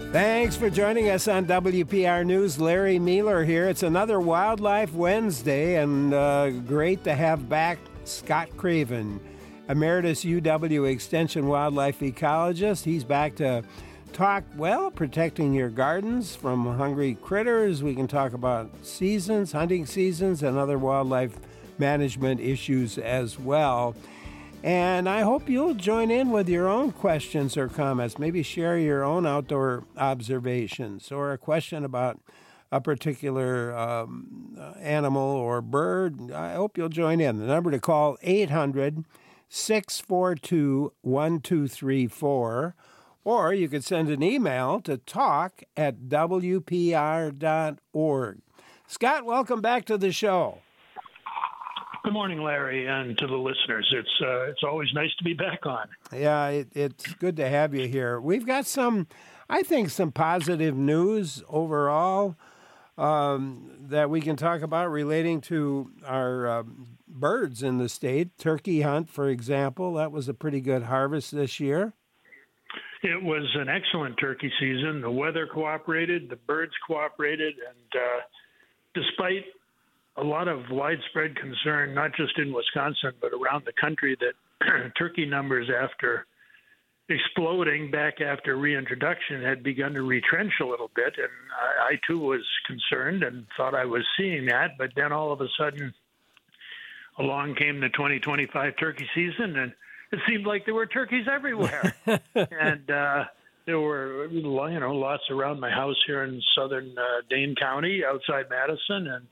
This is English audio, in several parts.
Thanks for joining us on WPR News. Larry Mueller here. It's another Wildlife Wednesday, and great to have back Scott Craven, Emeritus UW Extension wildlife ecologist. He's back to talk, protecting your gardens from hungry critters. We can talk about seasons, hunting seasons, and other wildlife management issues as well. And I hope you'll join in with your own questions or comments. Maybe share your own outdoor observations or a question about a particular animal or bird. I hope you'll join in. The number to call, 800-642-1234. Or you could send an email to talk@wpr.org. Scott, welcome back to the show. Good morning, Larry, and to the listeners. It's always nice to be back on. Yeah, it's good to have you here. We've got some positive news overall that we can talk about relating to our birds in the state. Turkey hunt, for example, that was a pretty good harvest this year. It was an excellent turkey season. The weather cooperated, the birds cooperated, and despite a lot of widespread concern, not just in Wisconsin, but around the country, that turkey numbers, after exploding back after reintroduction, had begun to retrench a little bit. And I too was concerned and thought I was seeing that. But then all of a sudden, along came the 2025 turkey season, and it seemed like there were turkeys everywhere. And there were, lots around my house here in southern Dane County, outside Madison, and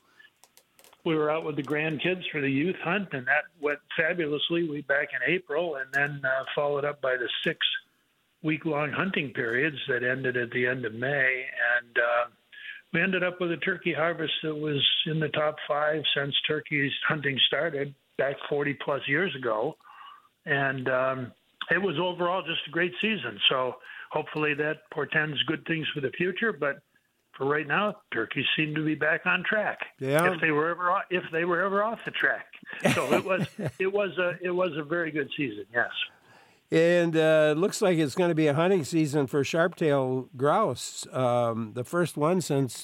we were out with the grandkids for the youth hunt, and that went fabulously. We back in April, and then followed up by the 6-week-long hunting periods that ended at the end of May. And we ended up with a turkey harvest that was in the top 5 since turkey hunting started back 40-plus years ago. And it was overall just a great season. So hopefully that portends good things for the future. But for right now, turkeys seem to be back on track. Yeah. If they were ever off the track. So it was a very good season. Yes. And looks like it's going to be a hunting season for sharp-tailed grouse. The first one since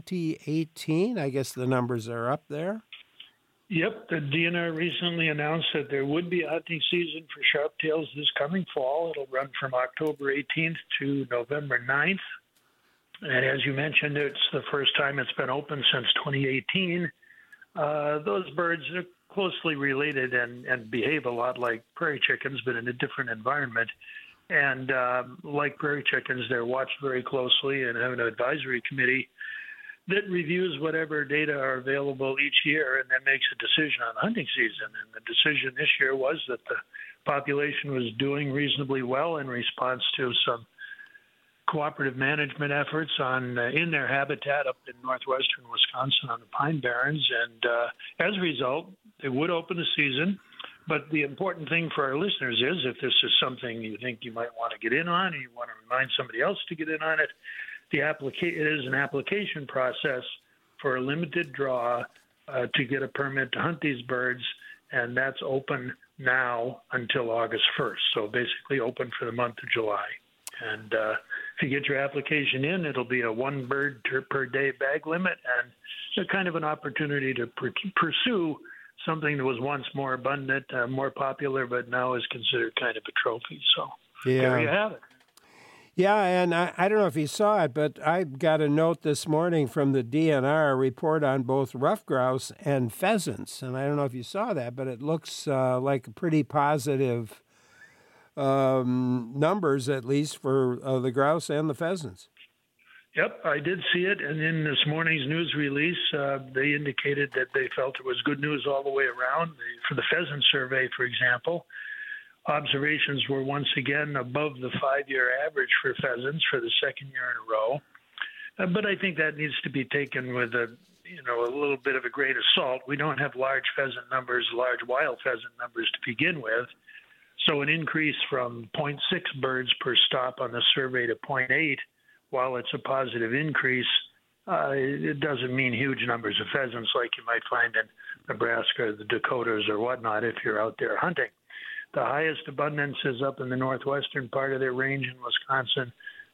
2018. I guess the numbers are up there. Yep, the DNR recently announced that there would be a hunting season for sharp-tails this coming fall. It'll run from October 18th to November 9th. And as you mentioned, it's the first time it's been open since 2018. Those birds are closely related and behave a lot like prairie chickens, but in a different environment. And like prairie chickens, they're watched very closely and have an advisory committee that reviews whatever data are available each year and then makes a decision on the hunting season. And the decision this year was that the population was doing reasonably well in response to some cooperative management efforts in their habitat up in northwestern Wisconsin on the Pine Barrens. And as a result, they would open the season. But the important thing for our listeners is, if this is something you think you might want to get in on, and you want to remind somebody else to get in on it, it is an application process for a limited draw to get a permit to hunt these birds, and that's open now until August 1st. So basically open for the month of July. And if you get your application in, it'll be a 1 bird per day bag limit, and it's kind of an opportunity to pursue something that was once more abundant, more popular, but now is considered kind of a trophy. So There you have it. Yeah, and I don't know if you saw it, but I got a note this morning from the DNR report on both ruffed grouse and pheasants. And I don't know if you saw that, but it looks like pretty positive numbers, at least for the grouse and the pheasants. Yep, I did see it. And in this morning's news release, they indicated that they felt it was good news all the way around. For the pheasant survey, for example, observations were once again above the 5-year average for pheasants for the second year in a row. But I think that needs to be taken with a little bit of a grain of salt. We don't have large pheasant numbers, large wild pheasant numbers to begin with. So an increase from 0.6 birds per stop on the survey to 0.8, while it's a positive increase, it doesn't mean huge numbers of pheasants like you might find in Nebraska, the Dakotas, or whatnot if you're out there hunting. The highest abundance is up in the northwestern part of their range in Wisconsin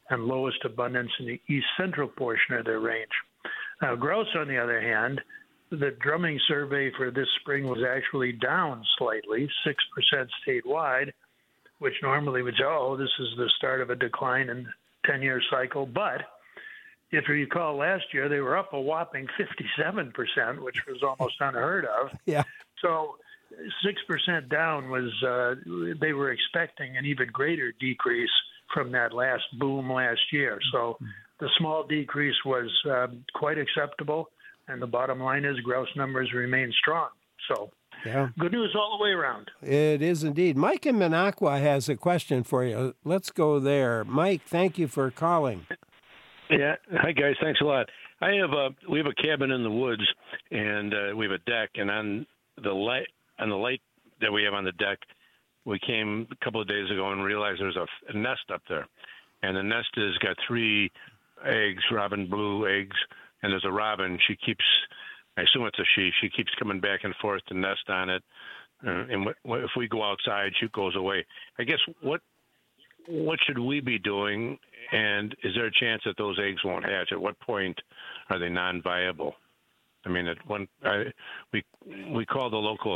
and lowest abundance in the east central portion of their range. Now, grouse, on the other hand, the drumming survey for this spring was actually down slightly, 6% statewide, which normally would say, oh, this is the start of a decline in the 10-year cycle. But if you recall last year, they were up a whopping 57%, which was almost unheard of. Yeah. So 6% down was, they were expecting an even greater decrease from that last boom last year. So the small decrease was quite acceptable, and the bottom line is grouse numbers remain strong. So yeah, good news all the way around. It is indeed. Mike in Minocqua has a question for you. Let's go there. Mike, thank you for calling. Yeah. Hi, guys. Thanks a lot. We have a cabin in the woods, and we have a deck, and on the light that we have on the deck, we came a couple of days ago and realized there's a nest up there, and the nest has got 3 eggs, robin blue eggs, and there's a robin. She keeps, I assume it's a she keeps coming back and forth to nest on it, and if we go outside, she goes away. I guess what should we be doing, and is there a chance that those eggs won't hatch? At what point are they non-viable? I mean, we call the local,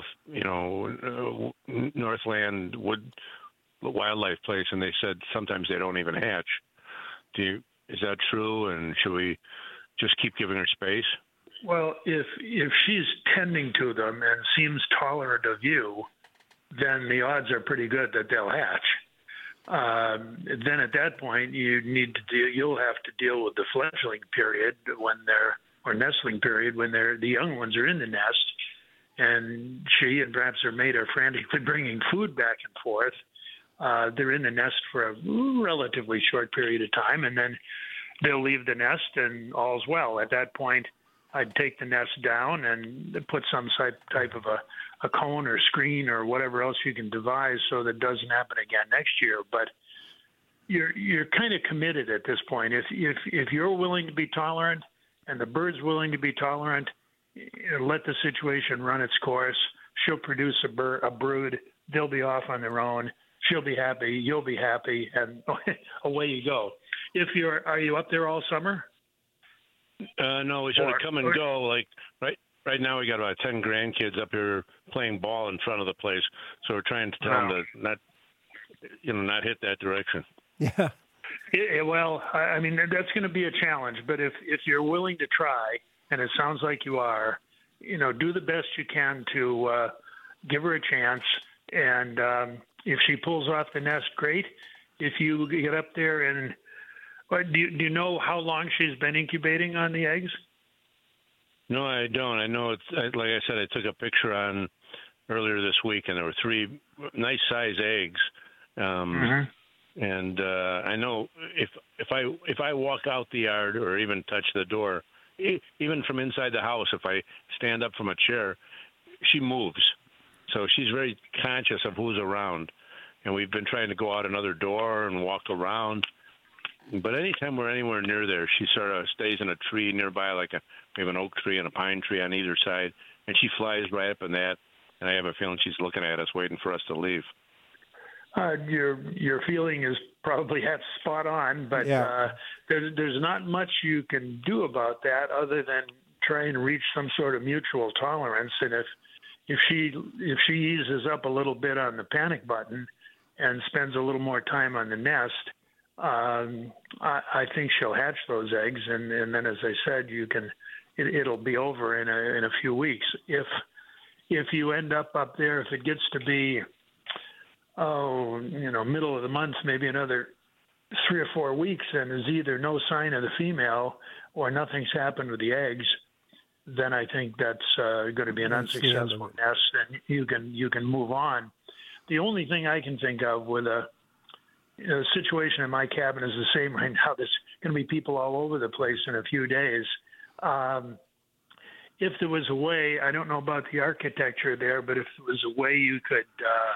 Northland wildlife place, and they said sometimes they don't even hatch. Is that true? And should we just keep giving her space? Well, if she's tending to them and seems tolerant of you, then the odds are pretty good that they'll hatch. Then at that point, you'll have to deal with the fledgling period or nestling period when the young ones are in the nest, and she and perhaps her mate are frantically bringing food back and forth. They're in the nest for a relatively short period of time, and then they'll leave the nest, and all's well. At that point, I'd take the nest down and put some type of a cone or screen or whatever else you can devise so that doesn't happen again next year. But you're kind of committed at this point. If you're willing to be tolerant and the bird's willing to be tolerant, let the situation run its course. She'll produce a brood. They'll be off on their own. She'll be happy. You'll be happy, and away you go. Are you up there all summer? No, we sort of come and go. Like right now, we got about 10 grandkids up here playing ball in front of the place. So we're trying to tell them to not hit that direction. Yeah. Well, I mean, that's going to be a challenge. But if you're willing to try, and it sounds like you are, do the best you can to give her a chance. And if she pulls off the nest, great. If you get up there and do you know how long she's been incubating on the eggs? No, I don't. I know it's like I said. I took a picture on earlier this week, and there were 3 nice size eggs. And I know if I walk out the yard or even touch the door, even from inside the house, if I stand up from a chair, she moves. So she's very conscious of who's around. And we've been trying to go out another door and walk around. But anytime we're anywhere near there, she sort of stays in a tree nearby, we have an oak tree and a pine tree on either side, and she flies right up in that. And I have a feeling she's looking at us, waiting for us to leave. Your feeling is probably spot on, but yeah. There's not much you can do about that other than try and reach some sort of mutual tolerance. And if she eases up a little bit on the panic button and spends a little more time on the nest, I think she'll hatch those eggs, and then, as I said, it'll be over in a few weeks. If you end up there, if it gets to be middle of the month, maybe another 3 or 4 weeks, and there's either no sign of the female or nothing's happened with the eggs, then I think that's going to be an unsuccessful nest, and you can move on. The only thing I can think of with a situation in my cabin is the same right now. There's going to be people all over the place in a few days. If there was a way, I don't know about the architecture there, but if there was a way you could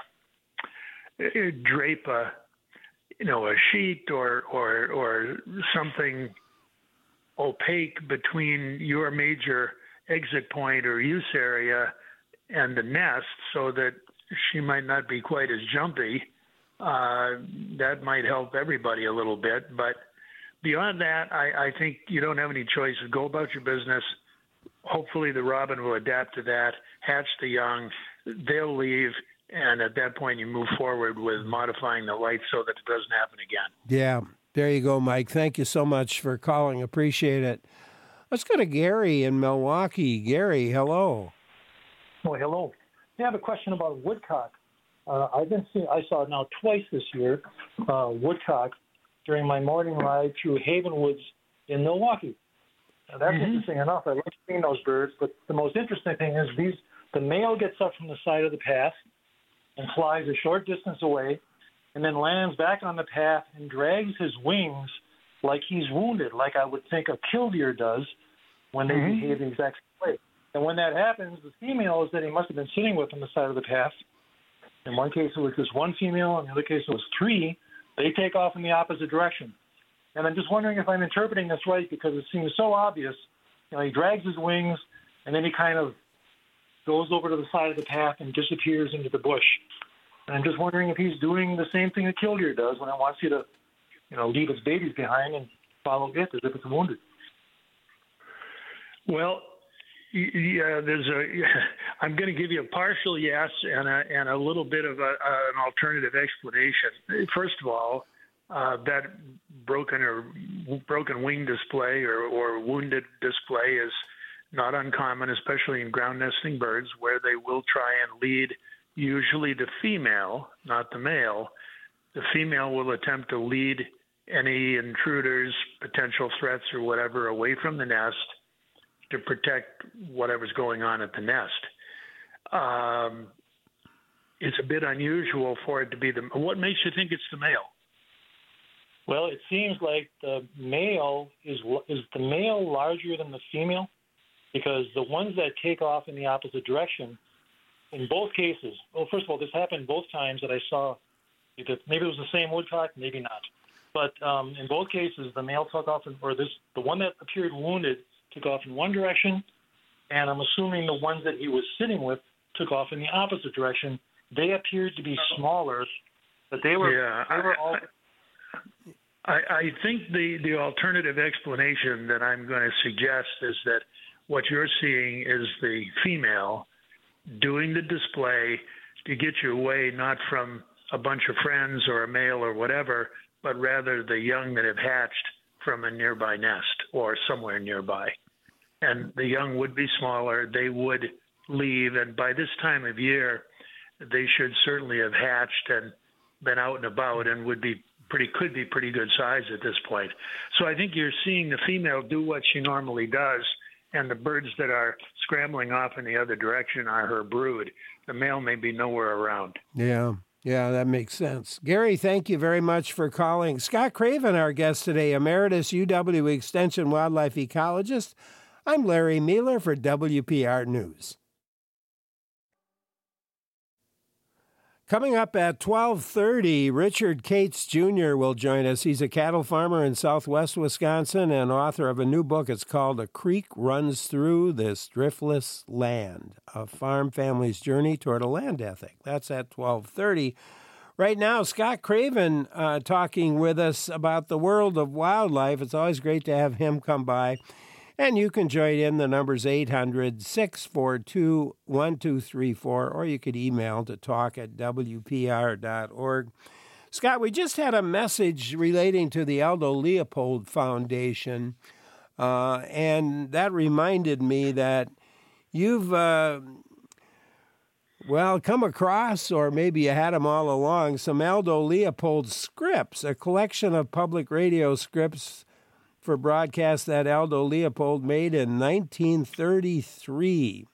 drape a sheet or something opaque between your major exit point or use area and the nest so that she might not be quite as jumpy, that might help everybody a little bit. But beyond that, I think you don't have any choice. Go about your business. Hopefully the robin will adapt to that, hatch the young, they'll leave, and at that point you move forward with modifying the light so that it doesn't happen again. Yeah, there you go, Mike. Thank you so much for calling. Appreciate it. Let's go to Gary in Milwaukee. Gary, hello. Oh, hello. I have a question about woodcock. I saw it now twice this year, woodcock, during my morning ride through Haven Woods in Milwaukee. Now, that's interesting enough. I love seeing those birds, but the most interesting thing is the male gets up from the side of the path and flies a short distance away and then lands back on the path and drags his wings like he's wounded, like I would think a killdeer does when they behave the exact same way. And when that happens, the females that he must have been sitting with on the side of the path, in one case it was just one female, in the other case it was three, they take off in the opposite direction. And I'm just wondering if I'm interpreting this right, because it seems so obvious. He drags his wings, and then he kind of goes over to the side of the path and disappears into the bush. And I'm just wondering if he's doing the same thing a killdeer does when it wants you to, leave its babies behind and follow it as if it's wounded. Well, yeah, I'm going to give you a partial yes and a little bit of an alternative explanation. First of all, that broken wing display or wounded display is not uncommon, especially in ground nesting birds, where they will try and lead usually the female, not the male. The female will attempt to lead any intruders, potential threats or whatever away from the nest to protect whatever's going on at the nest. It's a bit unusual for it to be what makes you think it's the male? Well, it seems like the male is the male larger than the female, because the ones that take off in the opposite direction, in both cases, well, first of all, this happened both times that I saw. Maybe it was the same woodcock, maybe not. But in both cases, the male took off, the one that appeared wounded took off in one direction, and I'm assuming the ones that he was sitting with took off in the opposite direction. They appeared to be smaller, but they were all. I think the alternative explanation that I'm going to suggest is that what you're seeing is the female doing the display to get you away, not from a bunch of friends or a male or whatever, but rather the young that have hatched from a nearby nest or somewhere nearby. And the young would be smaller, they would leave, and by this time of year, they should certainly have hatched and been out and about and could be pretty good size at this point. So I think you're seeing the female do what she normally does, and the birds that are scrambling off in the other direction are her brood. The male may be nowhere around. Yeah, that makes sense. Gary, thank you very much for calling. Scott Craven, our guest today, Emeritus UW Extension Wildlife Ecologist. I'm Larry Mueller for WPR News. Coming up at 12:30, Richard Cates Jr. will join us. He's a cattle farmer in southwest Wisconsin and author of a new book. It's called A Creek Runs Through This Driftless Land, A Farm Family's Journey Toward a Land Ethic. That's at 12:30. Right now, Scott Craven talking with us about the world of wildlife. It's always great to have him come by. And you can join in. The number's 800-642-1234, or you could email to talk@wpr.org. Scott, we just had a message relating to the Aldo Leopold Foundation, and that reminded me that you've, come across, or maybe you had them all along, some Aldo Leopold scripts, a collection of public radio scripts for broadcast that Aldo Leopold made in 1933.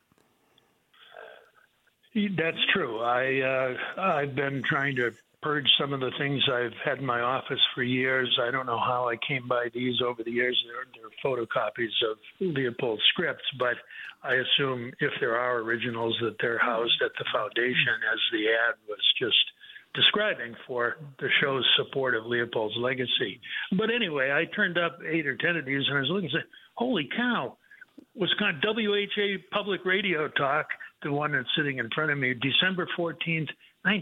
That's true. I've been trying to purge some of the things I've had in my office for years. I don't know how I came by these over the years. They're photocopies of Leopold scripts, but I assume if there are originals that they're housed at the foundation, as the ad was just describing for the show's support of Leopold's legacy. But anyway, I turned up 8 or 10 of these, and I was looking and said, holy cow, Wisconsin WHA Public Radio Talk, the one that's sitting in front of me, December 14th,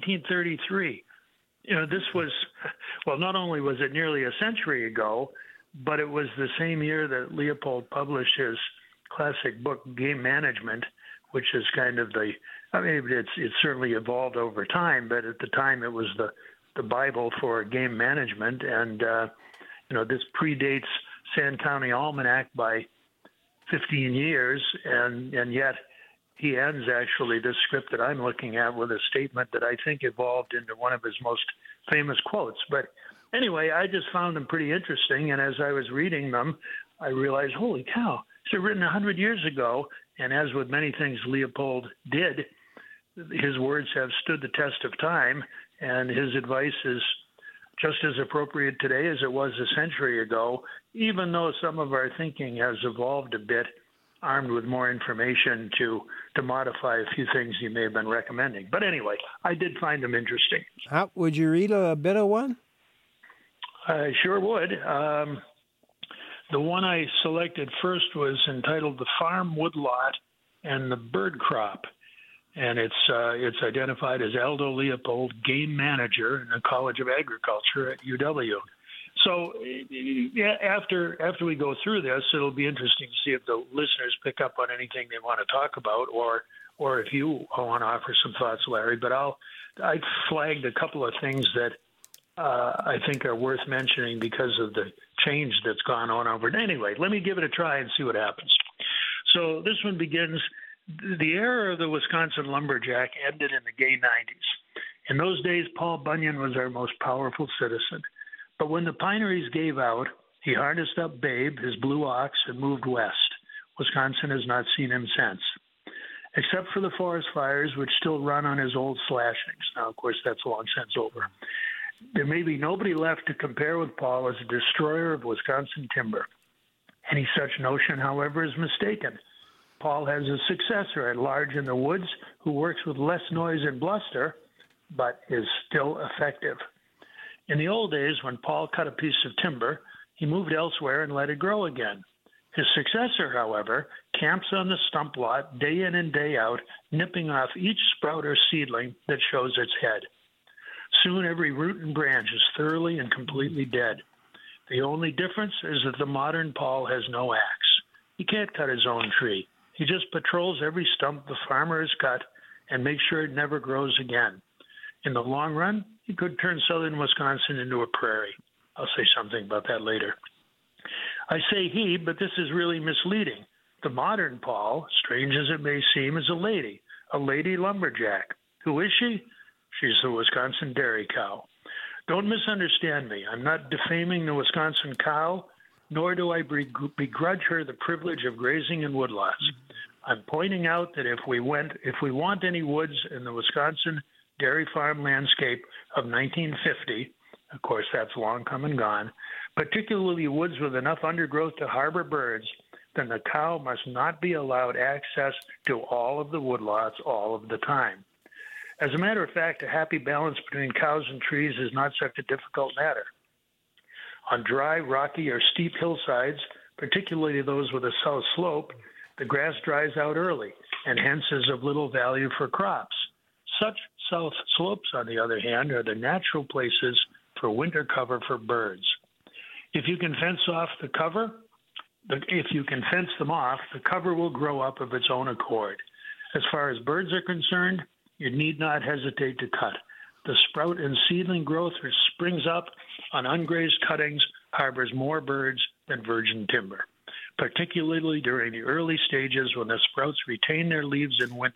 1933. This was, not only was it nearly a century ago, but it was the same year that Leopold published his classic book, Game Management, which is kind of it's certainly evolved over time, but at the time it was the Bible for game management. And, this predates Sand County Almanac by 15 years, and yet he ends actually this script that I'm looking at with a statement that I think evolved into one of his most famous quotes. But anyway, I just found them pretty interesting, and as I was reading them, I realized, holy cow, they're written 100 years ago, and as with many things Leopold did, his words have stood the test of time, and his advice is just as appropriate today as it was a century ago, even though some of our thinking has evolved a bit, armed with more information to modify a few things you may have been recommending. But anyway, I did find them interesting. Would you read a bit of one? I sure would. The one I selected first was entitled The Farm Woodlot and the Bird Crop. And it's identified as Aldo Leopold, game manager in the College of Agriculture at UW. So after we go through this, it'll be interesting to see if the listeners pick up on anything they want to talk about, or if you want to offer some thoughts, Larry. But I flagged a couple of things that I think are worth mentioning because of the change that's gone on over it. Anyway, let me give it a try and see what happens. So this one begins. The era of the Wisconsin lumberjack ended in the gay 90s. In those days, Paul Bunyan was our most powerful citizen. But when the pineries gave out, he harnessed up Babe, his blue ox, and moved west. Wisconsin has not seen him since, except for the forest fires, which still run on his old slashings. Now, of course, that's long since over. There may be nobody left to compare with Paul as a destroyer of Wisconsin timber. Any such notion, however, is mistaken. Paul has a successor at large in the woods who works with less noise and bluster, but is still effective. In the old days, when Paul cut a piece of timber, he moved elsewhere and let it grow again. His successor, however, camps on the stump lot day in and day out, nipping off each sprout or seedling that shows its head. Soon every root and branch is thoroughly and completely dead. The only difference is that the modern Paul has no axe. He can't cut his own tree. He just patrols every stump the farmer has cut and makes sure it never grows again. In the long run, he could turn southern Wisconsin into a prairie. I'll say something about that later. I say he, but this is really misleading. The modern Paul, strange as it may seem, is a lady lumberjack. Who is she? She's the Wisconsin dairy cow. Don't misunderstand me. I'm not defaming the Wisconsin cow, nor do I begrudge her the privilege of grazing in woodlots. I'm pointing out that if we want any woods in the Wisconsin dairy farm landscape of 1950, of course that's long come and gone, particularly woods with enough undergrowth to harbor birds, then the cow must not be allowed access to all of the woodlots all of the time. As a matter of fact, a happy balance between cows and trees is not such a difficult matter. On dry, rocky, or steep hillsides, particularly those with a south slope, the grass dries out early and hence is of little value for crops. Such south slopes, on the other hand, are the natural places for winter cover for birds. If you can fence them off, the cover will grow up of its own accord. As far as birds are concerned, you need not hesitate to cut. The sprout and seedling growth which springs up on ungrazed cuttings harbors more birds than virgin timber, particularly during the early stages when the sprouts retain their leaves in winter.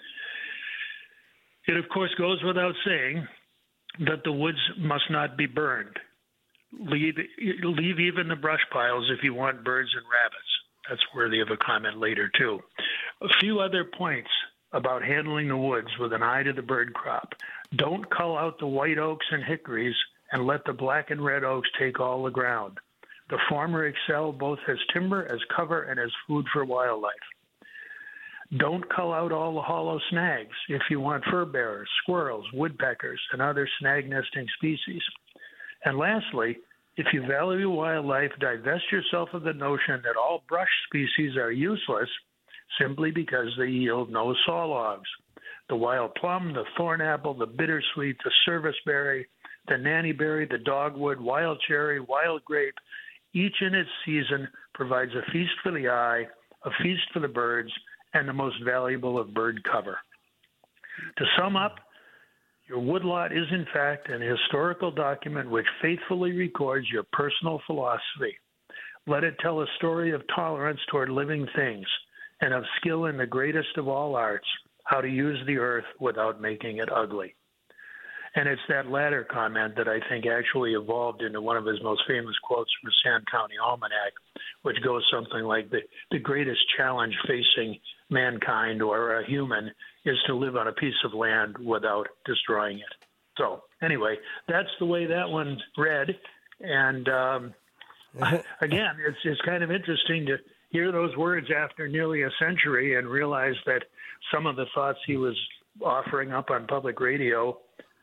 It, of course, goes without saying that the woods must not be burned. Leave even the brush piles if you want birds and rabbits. That's worthy of a comment later, too. A few other points about handling the woods with an eye to the bird crop. Don't cull out the white oaks and hickories and let the black and red oaks take all the ground. The former excel both as timber, as cover, and as food for wildlife. Don't cull out all the hollow snags if you want fur bearers, squirrels, woodpeckers, and other snag nesting species. And lastly, if you value wildlife, divest yourself of the notion that all brush species are useless simply because they yield no saw logs. The wild plum, the thorn apple, the bittersweet, the serviceberry, the nannyberry, the dogwood, wild cherry, wild grape, each in its season provides a feast for the eye, a feast for the birds, and the most valuable of bird cover. To sum up, your woodlot is in fact an historical document which faithfully records your personal philosophy. Let it tell a story of tolerance toward living things and of skill in the greatest of all arts, how to use the earth without making it ugly. And it's that latter comment that I think actually evolved into one of his most famous quotes from the Sand County Almanac, which goes something like, the greatest challenge facing mankind or a human is to live on a piece of land without destroying it. So anyway, that's the way that one read. And again, it's kind of interesting to hear those words after nearly a century and realize that some of the thoughts he was offering up on public radio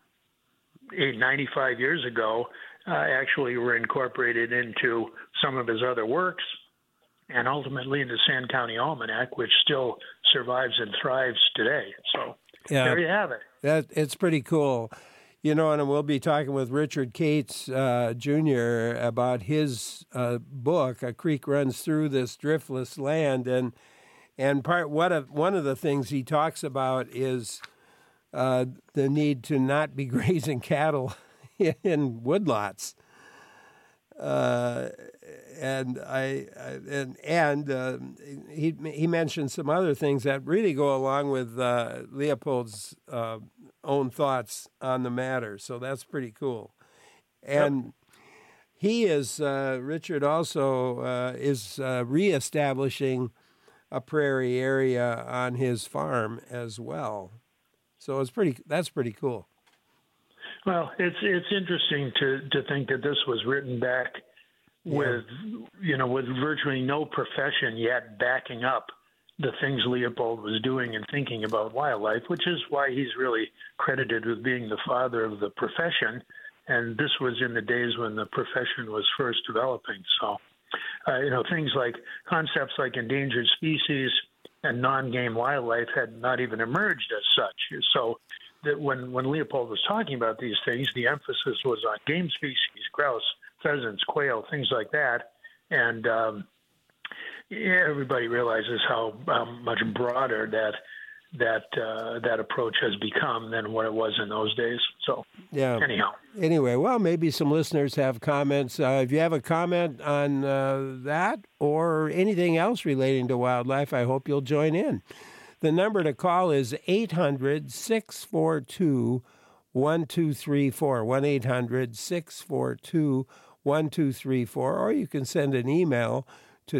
95 years ago actually were incorporated into some of his other works and ultimately into Sand County Almanac, which still survives and thrives today. So there you have it. It's pretty cool. You know, and we'll be talking with Richard Cates, Jr. about his book, A Creek Runs Through This Driftless Land. And one of the things he talks about is the need to not be grazing cattle in woodlots. He mentioned some other things that really go along with Leopold's own thoughts on the matter. So that's pretty cool. And he is, Richard also is reestablishing a prairie area on his farm as well. So that's pretty cool. Well, it's interesting to think that this was written back with virtually no profession yet backing up the things Leopold was doing and thinking about wildlife, which is why he's really credited with being the father of the profession. And this was in the days when the profession was first developing. So, things like concepts like endangered species and non-game wildlife had not even emerged as such. So that when Leopold was talking about these things, the emphasis was on game species, grouse, pheasants, quail, things like that. And everybody realizes how much broader that approach has become than what it was in those days. So, anyhow. Anyway, well, maybe some listeners have comments. If you have a comment on that or anything else relating to wildlife, I hope you'll join in. The number to call is 800-642-1234, 1-800-642-1234, or you can send an email to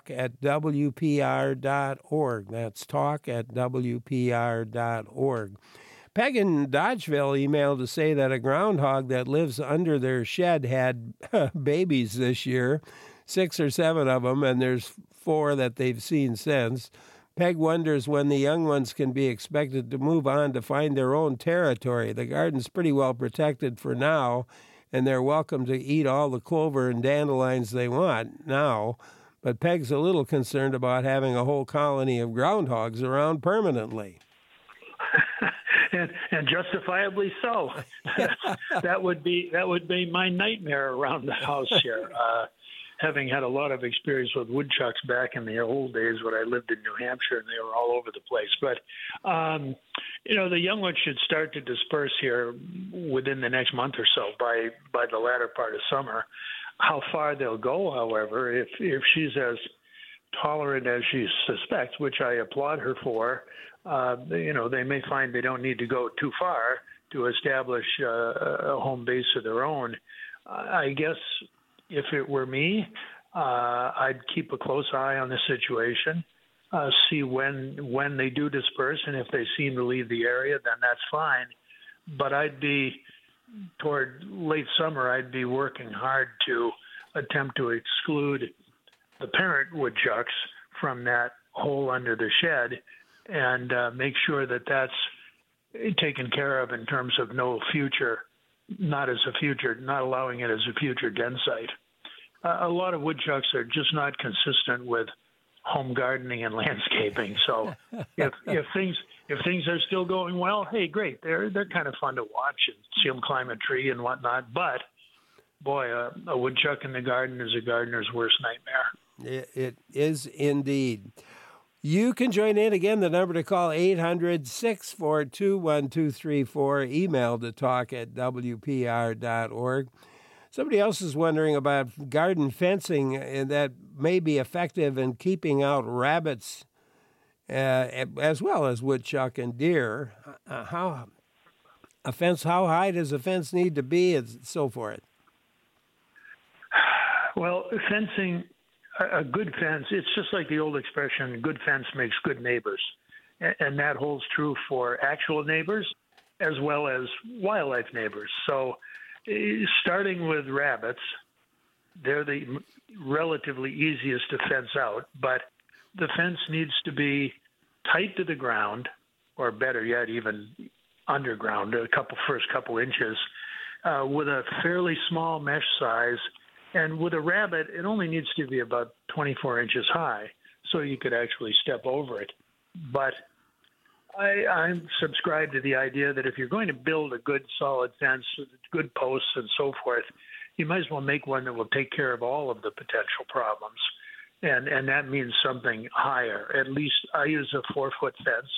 talk@wpr.org. That's talk@wpr.org. Peg in Dodgeville emailed to say that a groundhog that lives under their shed had babies this year, 6 or 7 of them, and there's 4 that they've seen since. Peg wonders when the young ones can be expected to move on to find their own territory. The garden's pretty well protected for now, and they're welcome to eat all the clover and dandelions they want now. But Peg's a little concerned about having a whole colony of groundhogs around permanently. and justifiably so. That would be my nightmare around the house here. Having had a lot of experience with woodchucks back in the old days when I lived in New Hampshire, and they were all over the place. But, the young ones should start to disperse here within the next month or so by the latter part of summer. How far they'll go, however, if she's as tolerant as she suspects, which I applaud her for, they may find they don't need to go too far to establish a home base of their own. I guess if it were me, I'd keep a close eye on the situation, see when they do disperse, and if they seem to leave the area, then that's fine. But toward late summer, I'd be working hard to attempt to exclude the parent woodchucks from that hole under the shed and make sure that that's taken care of in terms of not allowing it as a future den site. A lot of woodchucks are just not consistent with home gardening and landscaping. So if things are still going well, hey, great. They're kind of fun to watch and see them climb a tree and whatnot. But boy, a woodchuck in the garden is a gardener's worst nightmare. It is indeed. You can join in again. The number to call 800-642-1234. Email to talk@wpr.org. Somebody else is wondering about garden fencing that may be effective in keeping out rabbits as well as woodchuck and deer. How high does a fence need to be, and so forth? Well, fencing, a good fence, it's just like the old expression, good fence makes good neighbors. And that holds true for actual neighbors as well as wildlife neighbors. So starting with rabbits, they're the relatively easiest to fence out, but the fence needs to be tight to the ground, or better yet, even underground, first couple inches, with a fairly small mesh size. And with a rabbit, it only needs to be about 24 inches high, so you could actually step over it. But I'm subscribed to the idea that if you're going to build a good solid fence, good posts and so forth, you might as well make one that will take care of all of the potential problems. And that means something higher. At least I use a 4-foot fence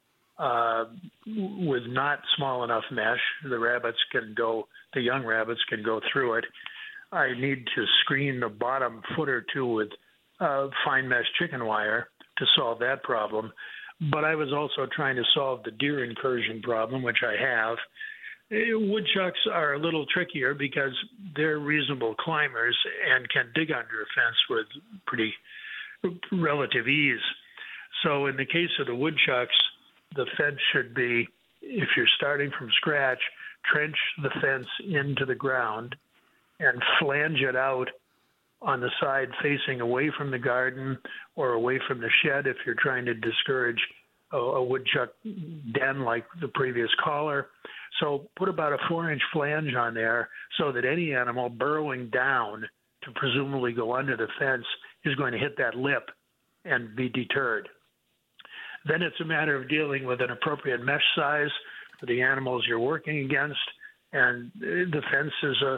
with not small enough mesh. The young rabbits can go through it. I need to screen the bottom foot or two with fine mesh chicken wire to solve that problem. But I was also trying to solve the deer incursion problem, which I have. Woodchucks are a little trickier because they're reasonable climbers and can dig under a fence with pretty relative ease. So in the case of the woodchucks, the fence should be, if you're starting from scratch, trench the fence into the ground and flange it out on the side facing away from the garden or away from the shed if you're trying to discourage a woodchuck den like the previous caller. So put about a 4-inch flange on there so that any animal burrowing down to presumably go under the fence is going to hit that lip and be deterred. Then it's a matter of dealing with an appropriate mesh size for the animals you're working against, and the fence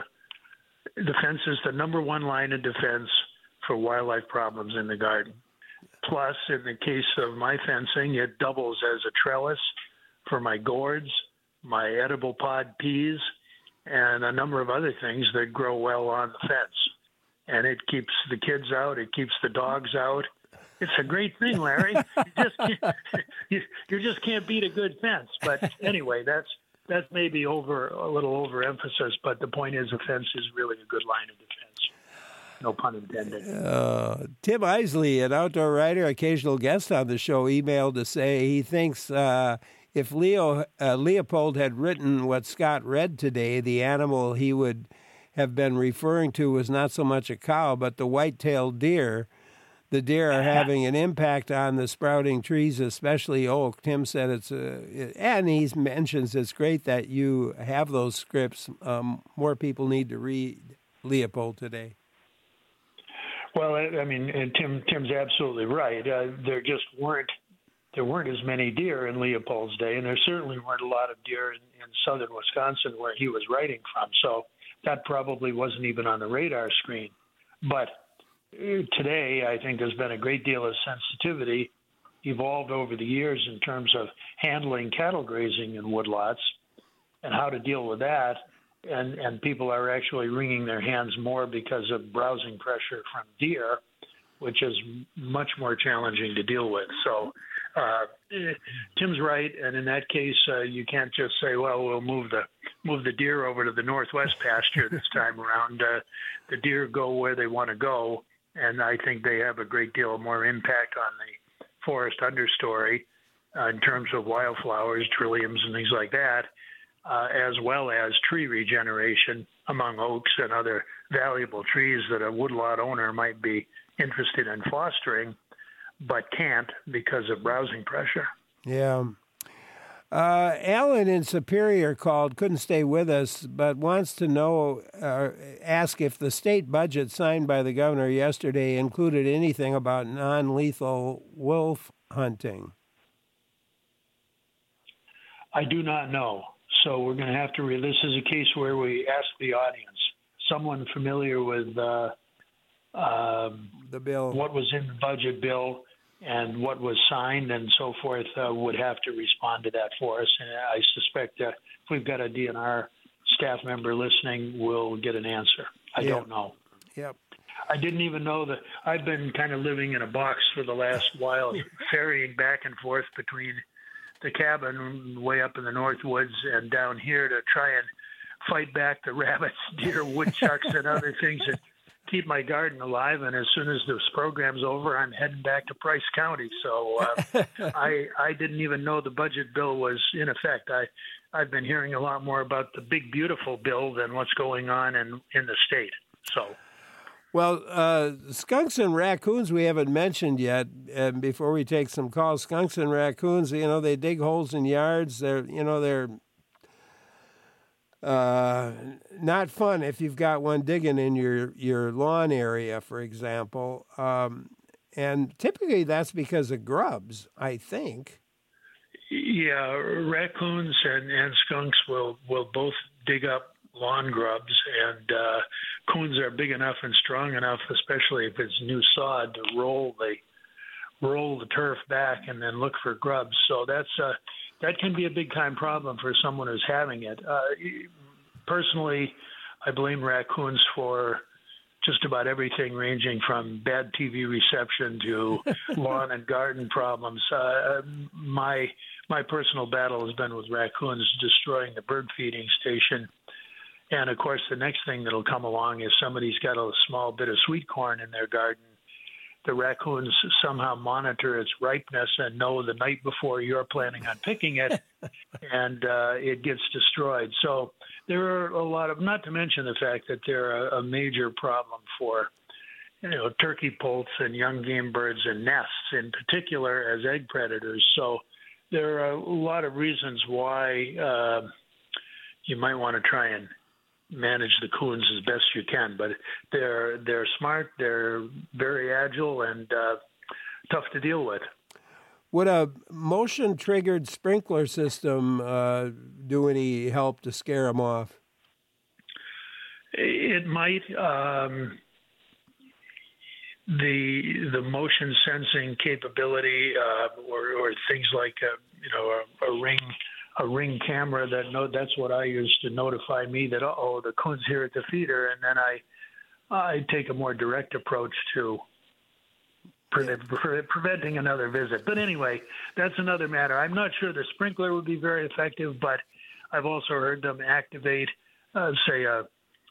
is the number one line of defense for wildlife problems in the garden. Plus, in the case of my fencing, it doubles as a trellis for my gourds, my edible pod peas, and a number of other things that grow well on the fence. And it keeps the kids out. It keeps the dogs out. It's a great thing, Larry. You just can't beat a good fence. But anyway, that's maybe a little overemphasis, but the point is a fence is really a good line of defense. No pun intended. Tim Isley, an outdoor writer, occasional guest on the show, emailed to say he thinks if Leopold had written what Scott read today, the animal he would have been referring to was not so much a cow, but the white-tailed deer. The deer are having an impact on the sprouting trees, especially oak. Tim said and he mentions it's great that you have those scripts. More people need to read Leopold today. Well, I mean, and Tim's absolutely right. There weren't as many deer in Leopold's day, and there certainly weren't a lot of deer in southern Wisconsin where he was writing from. So that probably wasn't even on the radar screen. But today, I think there's been a great deal of sensitivity evolved over the years in terms of handling cattle grazing in woodlots and how to deal with that. And people are actually wringing their hands more because of browsing pressure from deer, which is much more challenging to deal with. So Tim's right, and in that case, you can't just say, "Well, we'll move the deer over to the northwest pasture this time around." The deer go where they want to go, and I think they have a great deal more impact on the forest understory in terms of wildflowers, trilliums, and things like that, as well as tree regeneration among oaks and other valuable trees that a woodlot owner might be interested in fostering, but can't because of browsing pressure. Yeah. Alan in Superior called, couldn't stay with us, but wants to know, ask if the state budget signed by the governor yesterday included anything about non-lethal wolf hunting. I do not know. So we're going to have to this is a case where we ask the audience. someone familiar with the bill, what was in the budget bill and what was signed and so forth, would have to respond to that for us. And I suspect if we've got a DNR staff member listening, we'll get an answer. I don't know. Yep. I didn't even know that. I've been kind of living in a box for the last while, ferrying back and forth between the cabin way up in the North Woods and down here to try and fight back the rabbits, deer, woodchucks, and other things that keep my garden alive. And as soon as this program's over, I'm heading back to Price County. So I didn't even know the budget bill was in effect. I've been hearing a lot more about the big, beautiful bill than what's going on in the state. So. Well, skunks and raccoons we haven't mentioned yet. And before we take some calls, skunks and raccoons, they dig holes in yards. They're not fun if you've got one digging in your lawn area, for example. And typically that's because of grubs, I think. Yeah, raccoons and skunks will both dig up lawn grubs, and coons are big enough and strong enough, especially if it's new sod, to roll the turf back and then look for grubs. So that can be a big time problem for someone who's having it. Personally, I blame raccoons for just about everything, ranging from bad TV reception to lawn and garden problems. My personal battle has been with raccoons destroying the bird feeding station. And, of course, the next thing that'll come along is somebody's got a small bit of sweet corn in their garden. The raccoons somehow monitor its ripeness and know the night before you're planning on picking it, and it gets destroyed. So there are a lot of, not to mention the fact that they're a major problem for, turkey poults and young game birds and nests in particular as egg predators. So there are a lot of reasons why you might want to try and manage the coons as best you can, but they're smart, they're very agile, and tough to deal with. Would a motion-triggered sprinkler system do any help to scare them off? It might. The motion sensing capability, or things like a ring camera that's what I use to notify me that the coon's here at the feeder, and then I take a more direct approach to preventing another visit. But anyway, that's another matter. I'm not sure the sprinkler would be very effective, but I've also heard them activate, say, a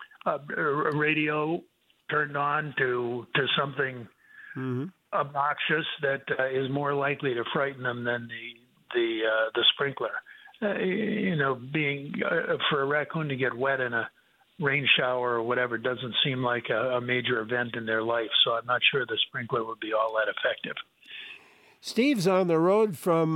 radio turned on to something obnoxious that is more likely to frighten them than the sprinkler. Being for a raccoon to get wet in a rain shower or whatever doesn't seem like a major event in their life. So I'm not sure the sprinkler would be all that effective. Steve's on the road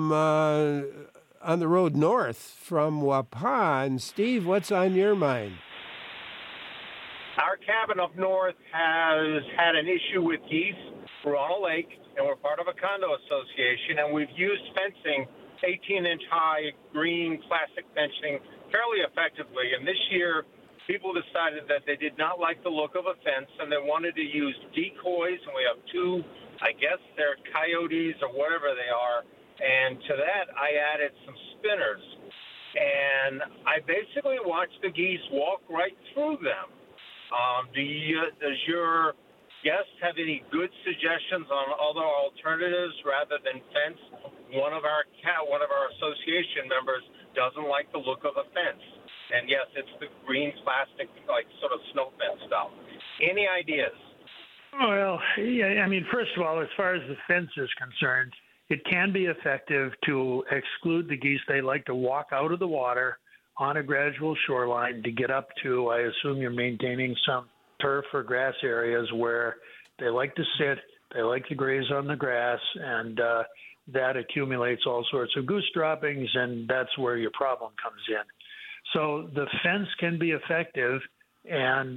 north from Waupun. Steve, what's on your mind? Our cabin up north has had an issue with geese. We're on a lake, and we're part of a condo association, and we've used fencing, 18-inch high green plastic fencing, fairly effectively. And this year, people decided that they did not like the look of a fence, and they wanted to use decoys. And we have two, I guess they're coyotes or whatever they are. And to that, I added some spinners. And I basically watched the geese walk right through them. Does your guest have any good suggestions on other alternatives rather than fence? One of our association members doesn't like the look of a fence. And yes, it's the green plastic, like sort of snow fence stuff. Any ideas? Well, yeah, I mean, first of all, as far as the fence is concerned, it can be effective to exclude the geese. They like to walk out of the water on a gradual shoreline to get up to, I assume you're maintaining some turf or grass areas where they like to sit, they like to graze on the grass, and that accumulates all sorts of goose droppings, and that's where your problem comes in. So the fence can be effective, and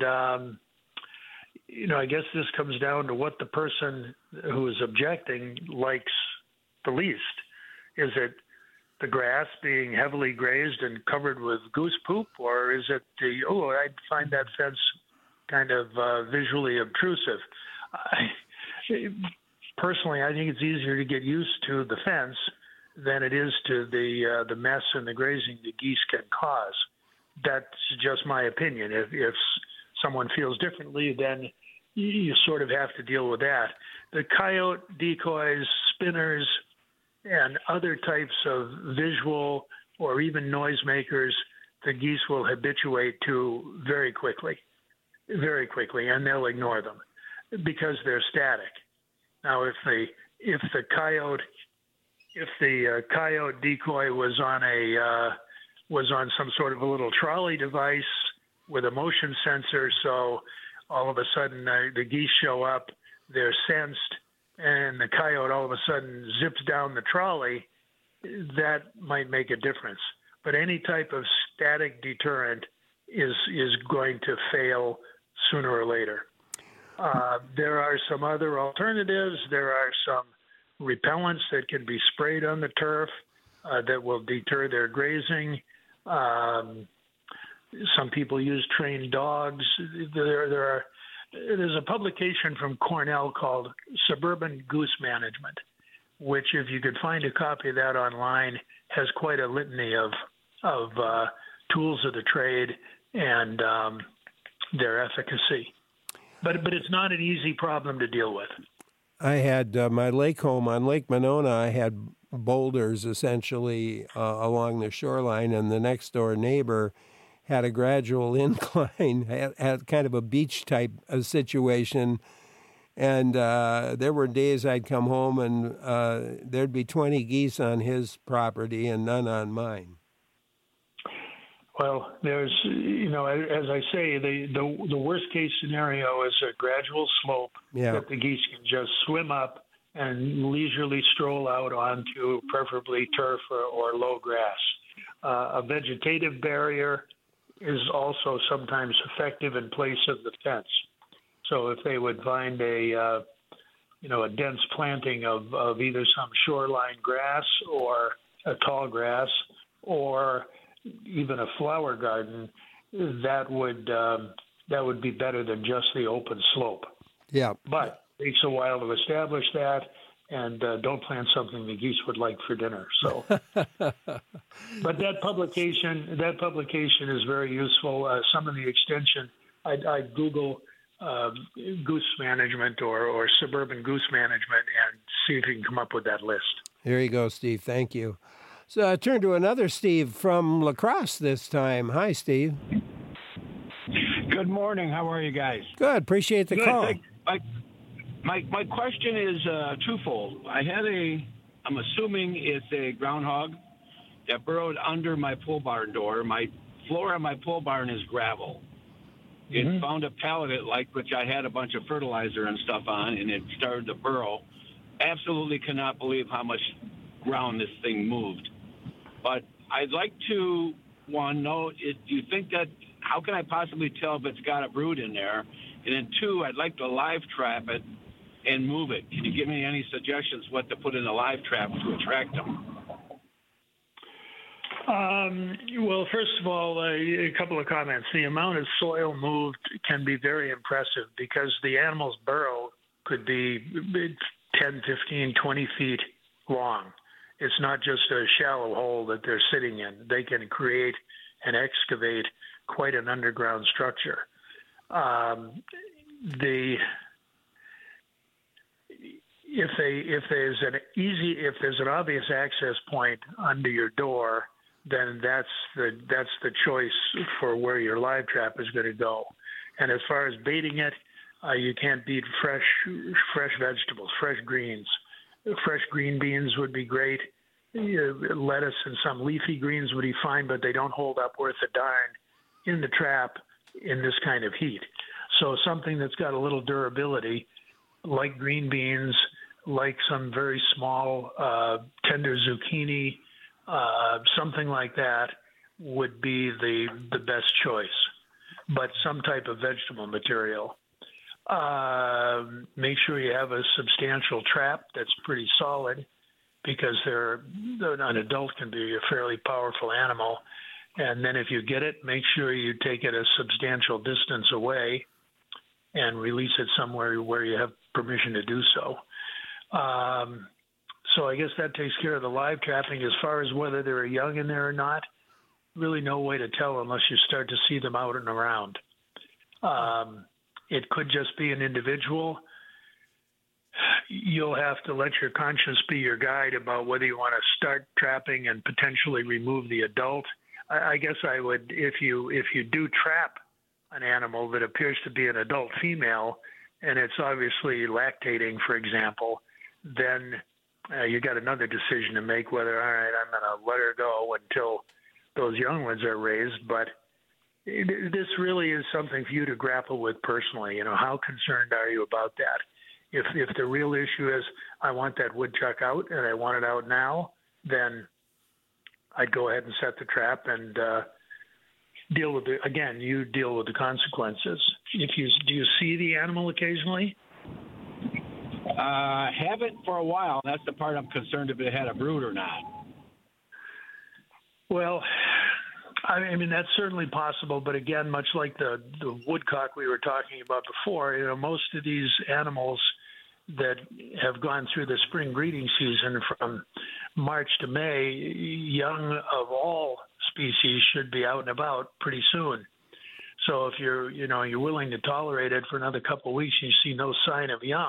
I guess this comes down to what the person who is objecting likes the least. Is it the grass being heavily grazed and covered with goose poop, or is it I'd find that fence kind of visually obtrusive. Personally, I think it's easier to get used to the fence than it is to the mess and the grazing the geese can cause. That's just my opinion. If someone feels differently, then you sort of have to deal with that. The coyote decoys, spinners, and other types of visual or even noisemakers, the geese will habituate to very quickly, and they'll ignore them because they're static. Now, if the coyote decoy was on some sort of a little trolley device with a motion sensor, so all of a sudden the geese show up, they're sensed, and the coyote all of a sudden zips down the trolley, that might make a difference. But any type of static deterrent is going to fail sooner or later. There are some other alternatives. There are some repellents that can be sprayed on the turf that will deter their grazing. Some people use trained dogs. There's a publication from Cornell called Suburban Goose Management, which, if you could find a copy of that online, has quite a litany of tools of the trade and their efficacy. But it's not an easy problem to deal with. I had my lake home on Lake Monona. I had boulders essentially along the shoreline, and the next door neighbor had a gradual incline, had kind of a beach type of situation. And there were days I'd come home and there'd be 20 geese on his property and none on mine. Well, there's, as I say, the worst case scenario is a gradual slope that the geese can just swim up and leisurely stroll out onto, preferably turf or low grass. A vegetative barrier is also sometimes effective in place of the fence. So if they would find a dense planting of either some shoreline grass or a tall grass or even a flower garden, that would be better than just the open slope. Yeah. But it takes a while to establish that, and don't plant something the geese would like for dinner. So, but that publication is very useful. Some of the extension, I Google goose management or suburban goose management and see if you can come up with that list. There you go, Steve. Thank you. So I turn to another Steve from La Crosse this time. Hi, Steve. Good morning. How are you guys? Good. Appreciate the call. My question is twofold. I'm assuming it's a groundhog that burrowed under my pole barn door. My floor on my pole barn is gravel. It found a pallet it liked, which I had a bunch of fertilizer and stuff on, and it started to burrow. Absolutely cannot believe how much ground this thing moved. But I'd like to, one, know, do you think that, how can I possibly tell if it's got a brood in there? And then two, I'd like to live trap it and move it. Can you give me any suggestions what to put in the live trap to attract them? Well, first of all, a couple of comments. The amount of soil moved can be very impressive because the animal's burrow could be 10, 15, 20 feet long. It's not just a shallow hole that they're sitting in. They can create and excavate quite an underground structure. If there's an obvious access point under your door, then that's the choice for where your live trap is going to go. And as far as baiting it, you can't beat fresh vegetables, fresh greens. Fresh green beans would be great. Lettuce and some leafy greens would be fine, but they don't hold up worth a darn in the trap in this kind of heat. So something that's got a little durability, like green beans, like some very small tender zucchini, something like that would be the best choice. But some type of vegetable material. Make sure you have a substantial trap that's pretty solid, because an adult can be a fairly powerful animal. And then if you get it, make sure you take it a substantial distance away and release it somewhere where you have permission to do so. So I guess that takes care of the live trapping. As far as whether they're young in there or not, really no way to tell unless you start to see them out and around. It could just be an individual. You'll have to let your conscience be your guide about whether you want to start trapping and potentially remove the adult. I guess I would, if you do trap an animal that appears to be an adult female and it's obviously lactating, for example, then you got another decision to make whether, all right, I'm going to let her go until those young ones are raised. But this really is something for you to grapple with personally. You know, how concerned are you about that? If the real issue is, I want that woodchuck out and I want it out now, then I'd go ahead and set the trap and deal with it. Again, you deal with the consequences. Do you see the animal occasionally? Haven't for a while. That's the part I'm concerned if it had a brood or not. Well, I mean, that's certainly possible. But again, much like the woodcock we were talking about before, you know, most of these animals that have gone through the spring breeding season from March to May, young of all species should be out and about pretty soon. So if you're willing to tolerate it for another couple of weeks and you see no sign of young,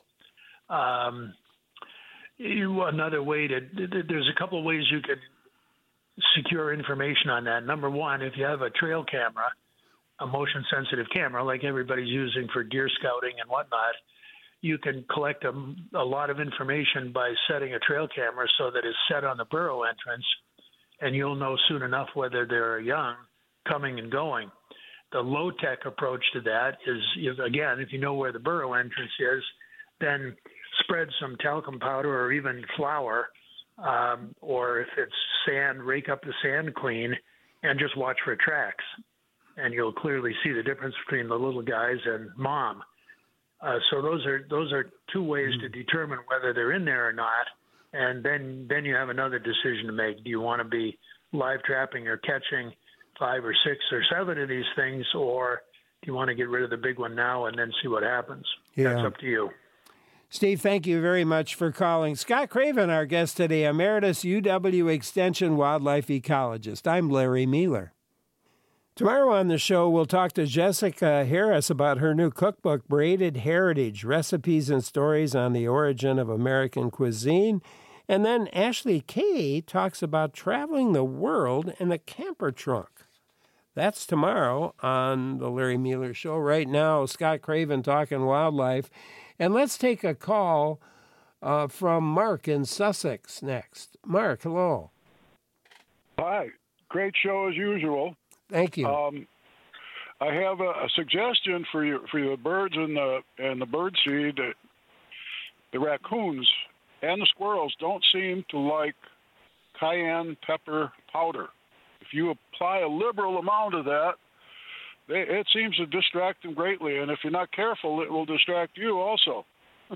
there's a couple of ways you can secure information on that. Number one, if you have a trail camera, a motion sensitive camera like everybody's using for deer scouting and whatnot, you can collect a lot of information by setting a trail camera so that it's set on the burrow entrance, and you'll know soon enough whether they're young coming and going. The low-tech approach to that is, if you know where the burrow entrance is, then spread some talcum powder or even flour, or if it's sand, rake up the sand clean and just watch for tracks. And you'll clearly see the difference between the little guys and mom. So those are two ways to determine whether they're in there or not. And then you have another decision to make. Do you want to be live trapping or catching 5 or 6 or 7 of these things, or do you want to get rid of the big one now and then see what happens? Yeah. That's up to you. Steve, thank you very much for calling. Scott Craven, our guest today, Emeritus UW Extension Wildlife Ecologist. I'm Larry Mealer. Tomorrow on the show, we'll talk to Jessica Harris about her new cookbook, Braided Heritage, Recipes and Stories on the Origin of American Cuisine. And then Ashley Kay talks about traveling the world in a camper trunk. That's tomorrow on the Larry Mealer Show. Right now, Scott Craven talking wildlife. And let's take a call from Mark in Sussex next. Mark, hello. Hi. Great show as usual. Thank you. I have a suggestion for the birds and the bird seed. The raccoons and the squirrels don't seem to like cayenne pepper powder. If you apply a liberal amount of that, it seems to distract them greatly. And if you're not careful, it will distract you also.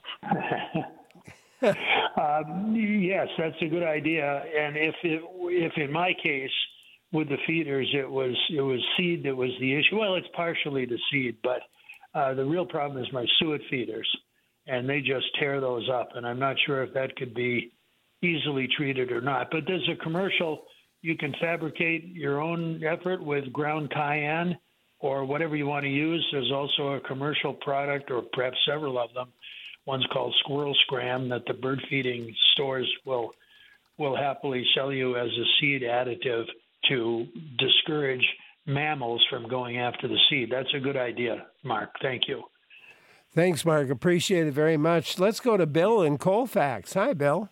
Yes, that's a good idea. And if in my case with the feeders it was seed that was the issue. Well, it's partially the seed, but the real problem is my suet feeders, and they just tear those up. And I'm not sure if that could be easily treated or not. But there's a commercial. You can fabricate your own effort with ground cayenne or whatever you want to use. There's also a commercial product, or perhaps several of them. One's called Squirrel Scram that the bird feeding stores will happily sell you as a seed additive to discourage mammals from going after the seed. That's a good idea, Mark. Thank you. Thanks, Mark. Appreciate it very much. Let's go to Bill in Colfax. Hi, Bill.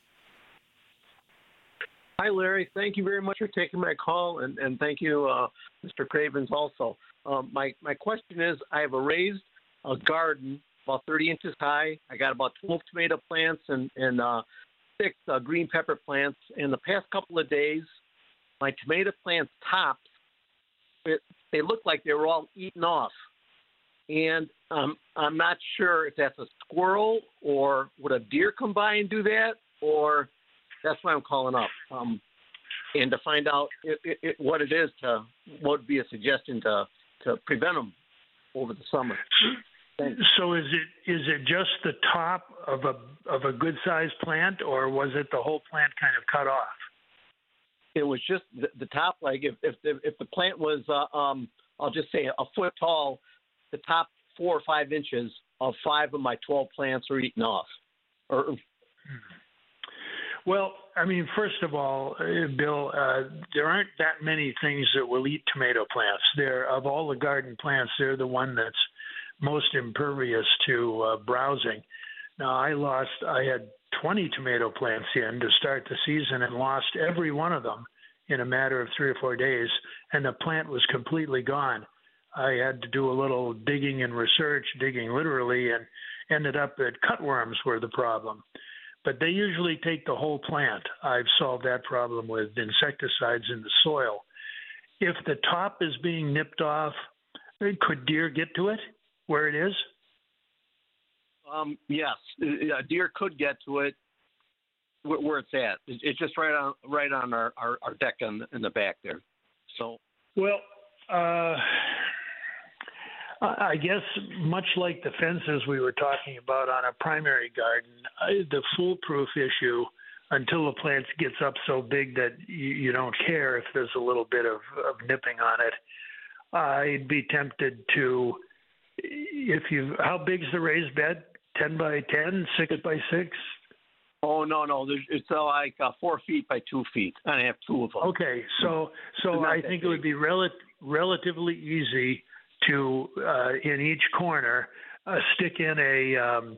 Hi, Larry. Thank you very much for taking my call, and thank you, Mr. Cravens, also. My question is, I have a raised garden about 30 inches high. I got about 12 tomato plants and 6 green pepper plants. In the past couple of days, my tomato plants' tops, they look like they were all eaten off. And I'm not sure if that's a squirrel or would a deer come by and do that, or that's why I'm calling up. And to find out what it is, what would be a suggestion to prevent them over the summer. So is it just the top of a good sized plant, or was it the whole plant kind of cut off? It was just the top leg. If the plant was, I'll just say a foot tall, the top 4 or 5 inches of 5 of my 12 plants were eaten off. Well, I mean, first of all, Bill, there aren't that many things that will eat tomato plants. Of all the garden plants, they're the one that's most impervious to browsing. Now, I had 20 tomato plants in to start the season and lost every one of them in a matter of 3 or 4 days, and the plant was completely gone. I had to do a little digging and research, digging literally, and ended up that cutworms were the problem. But they usually take the whole plant. I've solved that problem with insecticides in the soil. If the top is being nipped off, could deer get to it where it is? Yes, a deer could get to it where it's at. It's just right on our deck in the back there. So, well, I guess much like the fences we were talking about on a primary garden, the foolproof issue, until the plant gets up so big that you don't care if there's a little bit of nipping on it, I'd be tempted to, how big's the raised bed? 10 by 10, 6 by 6? Oh, no. It's like 4 feet by 2 feet. And I have 2 of them. Okay, so I think it would be relatively easy to, in each corner, stick in a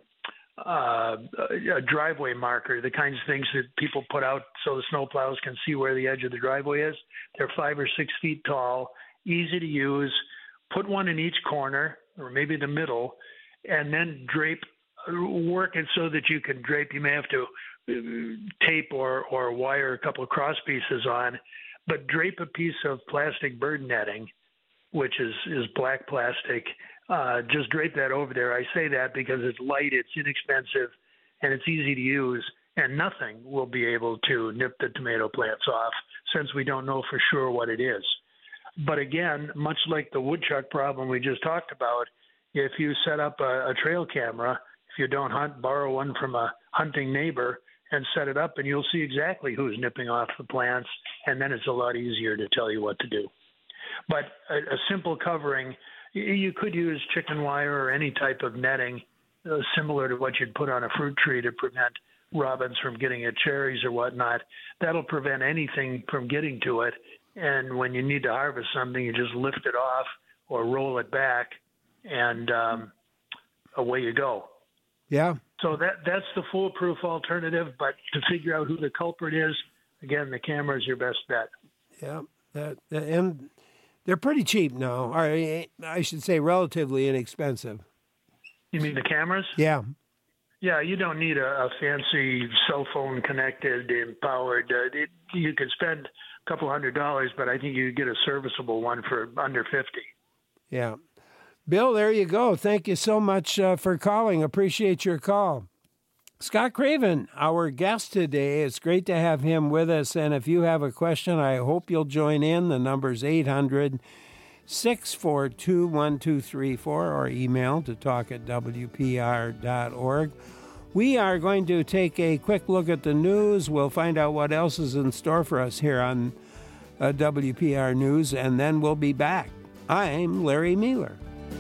driveway marker, the kinds of things that people put out so the snowplows can see where the edge of the driveway is. They're 5 or 6 feet tall, easy to use. Put one in each corner, or maybe the middle, and then work it so that you can drape. You may have to tape or wire a couple of cross pieces on, but drape a piece of plastic bird netting, which is black plastic. Just drape that over there. I say that because it's light, it's inexpensive, and it's easy to use, and nothing will be able to nip the tomato plants off since we don't know for sure what it is. But again, much like the woodchuck problem we just talked about, if you set up a trail camera, if you don't hunt, borrow one from a hunting neighbor and set it up, and you'll see exactly who's nipping off the plants, and then it's a lot easier to tell you what to do. But a simple covering, you could use chicken wire or any type of netting similar to what you'd put on a fruit tree to prevent robins from getting at cherries or whatnot. That'll prevent anything from getting to it. And when you need to harvest something, you just lift it off or roll it back, and away you go. Yeah. So that's the foolproof alternative. But to figure out who the culprit is, again, the camera is your best bet. Yeah. And they're pretty cheap now. Or I should say relatively inexpensive. You mean the cameras? Yeah. Yeah, you don't need a fancy cell phone connected and powered. You could spend a couple $100, but I think you get a serviceable one for under $50. Yeah. Bill, there you go. Thank you so much for calling. Appreciate your call. Scott Craven, our guest today. It's great to have him with us. And if you have a question, I hope you'll join in. The number's 800-642-1234 or email to talk@wpr.org. We are going to take a quick look at the news. We'll find out what else is in store for us here on WPR News, and then we'll be back. I'm Larry Mealer.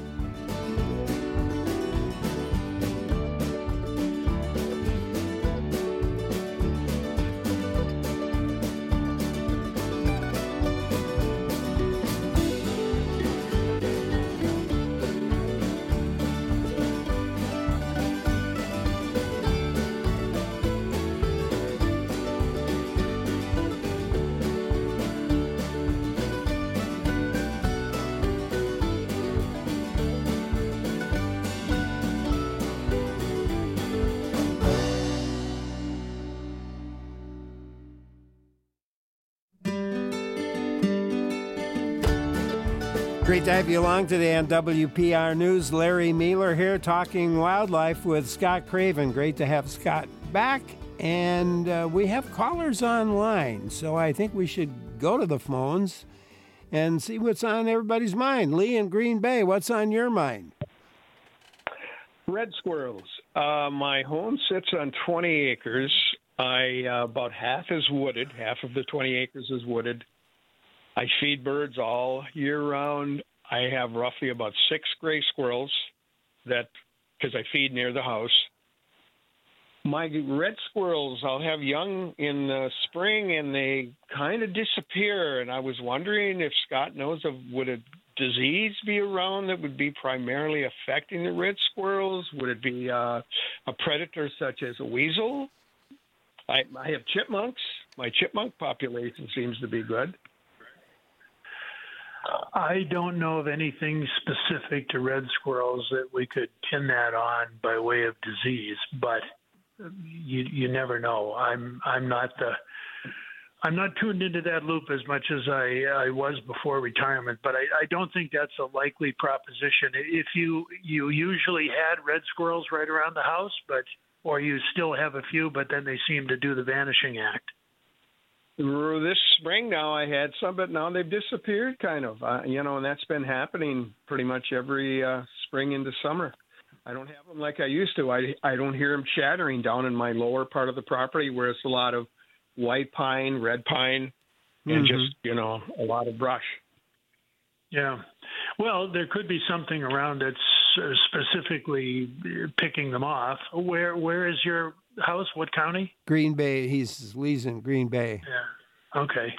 Great to have you along today on WPR News. Larry Mealer here talking wildlife with Scott Craven. Great to have Scott back. And we have callers online, so I think we should go to the phones and see what's on everybody's mind. Lee in Green Bay, what's on your mind? Red squirrels. My home sits on 20 acres. About half is wooded. Half of the 20 acres is wooded. I feed birds all year round. I have roughly about 6 gray squirrels because I feed near the house. My red squirrels, I'll have young in the spring, and they kind of disappear. And I was wondering if Scott knows would a disease be around that would be primarily affecting the red squirrels? Would it be a predator such as a weasel? I have chipmunks. My chipmunk population seems to be good. I don't know of anything specific to red squirrels that we could pin that on by way of disease, but you never know. I'm not tuned into that loop as much as I was before retirement, but I don't think that's a likely proposition. If you usually had red squirrels right around the house, or you still have a few, but then they seem to do the vanishing act. This spring now I had some, but now they've disappeared kind of, and that's been happening pretty much every spring into summer. I don't have them like I used to. I don't hear them chattering down in my lower part of the property where it's a lot of white pine, red pine, and just, a lot of brush. Yeah. Well, there could be something around that's specifically picking them off. Where is your house? What county? Green Bay. Lee's in Green Bay. Yeah. Okay.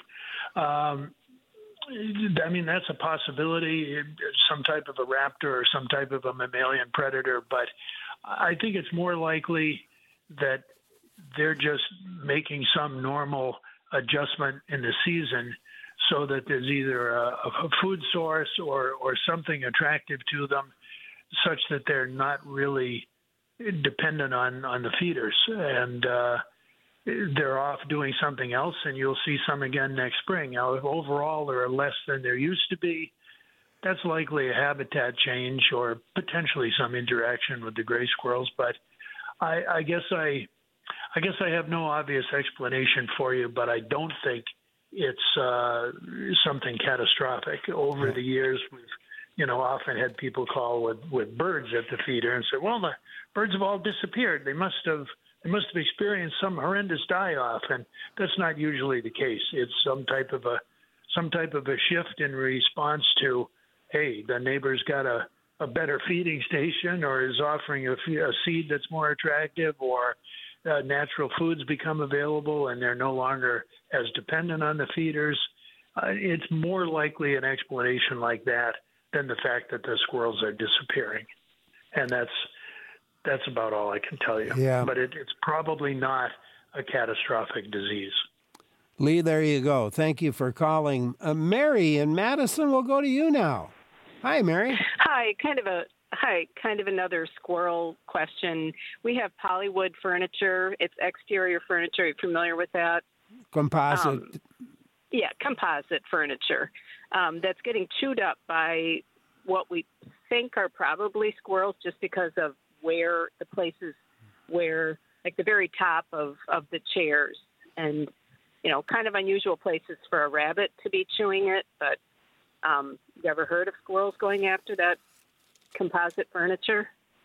That's a possibility, some type of a raptor or some type of a mammalian predator, but I think it's more likely that they're just making some normal adjustment in the season so that there's either a food source or something attractive to them such that they're not really dependent on the feeders. And they're off doing something else, and you'll see some again next spring. Now, if overall there are less than there used to be, that's likely a habitat change or potentially some interaction with the gray squirrels. But I guess I have no obvious explanation for you, but I don't think it's something catastrophic. Over the years, we've often had people call with birds at the feeder and say, well, the birds have all disappeared. They must have experienced some horrendous die-off, and that's not usually the case. It's some type of a shift in response to, hey, the neighbor's got a better feeding station or is offering a seed that's more attractive, or natural foods become available and they're no longer as dependent on the feeders. It's more likely an explanation like that than the fact that the squirrels are disappearing. And that's about all I can tell you. Yeah. But it's probably not a catastrophic disease. Lee, there you go. Thank you for calling. Mary in Madison, we'll go to you now. Hi, Mary. Hi, kind of another squirrel question. We have Polywood furniture. It's exterior furniture. Are you familiar with that? Composite. Composite furniture. That's getting chewed up by what we think are probably squirrels, just because of where the places where, like the very top of the chairs, and kind of unusual places for a rabbit to be chewing it. But you ever heard of squirrels going after that composite furniture?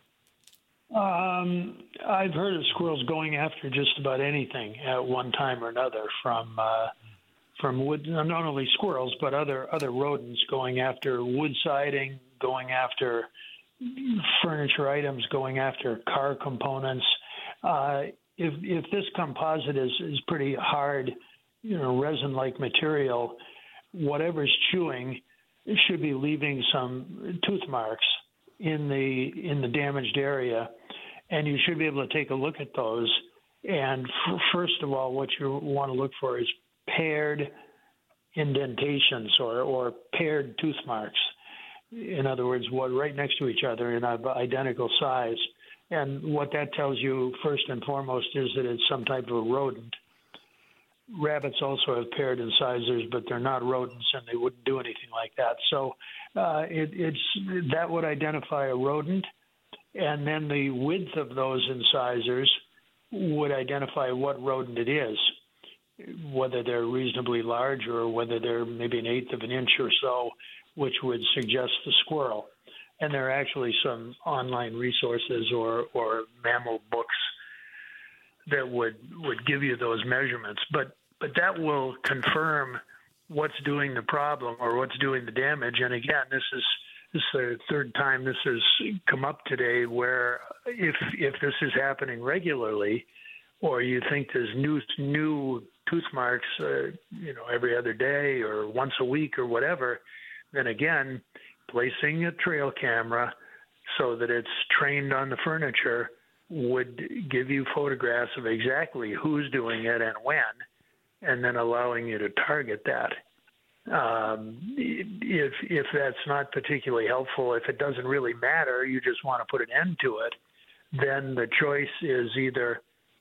I've heard of squirrels going after just about anything at one time or another, from wood, not only squirrels, but other rodents going after wood siding, going after furniture items, going after car components. If this composite is pretty hard, resin-like material, whatever's chewing should be leaving some tooth marks in the damaged area, and you should be able to take a look at those. And first of all, what you want to look for is paired indentations or paired tooth marks. In other words, right next to each other in identical size. And what that tells you, first and foremost, is that it's some type of rodent. Rabbits also have paired incisors, but they're not rodents, and they wouldn't do anything like that. So that would identify a rodent, and then the width of those incisors would identify what rodent it is, whether they're reasonably large or whether they're maybe 1/8 of an inch or so, which would suggest the squirrel. and there are actually some online resources or mammal books that would give you those measurements. But that will confirm what's doing the problem or what's doing the damage. And again, this is the third time this has come up today, where if this is happening regularly, or you think there's new tooth marks, every other day or once a week or whatever, then again, placing a trail camera so that it's trained on the furniture would give you photographs of exactly who's doing it and when, and then allowing you to target that. If that's not particularly helpful, if it doesn't really matter, you just want to put an end to it, then the choice is either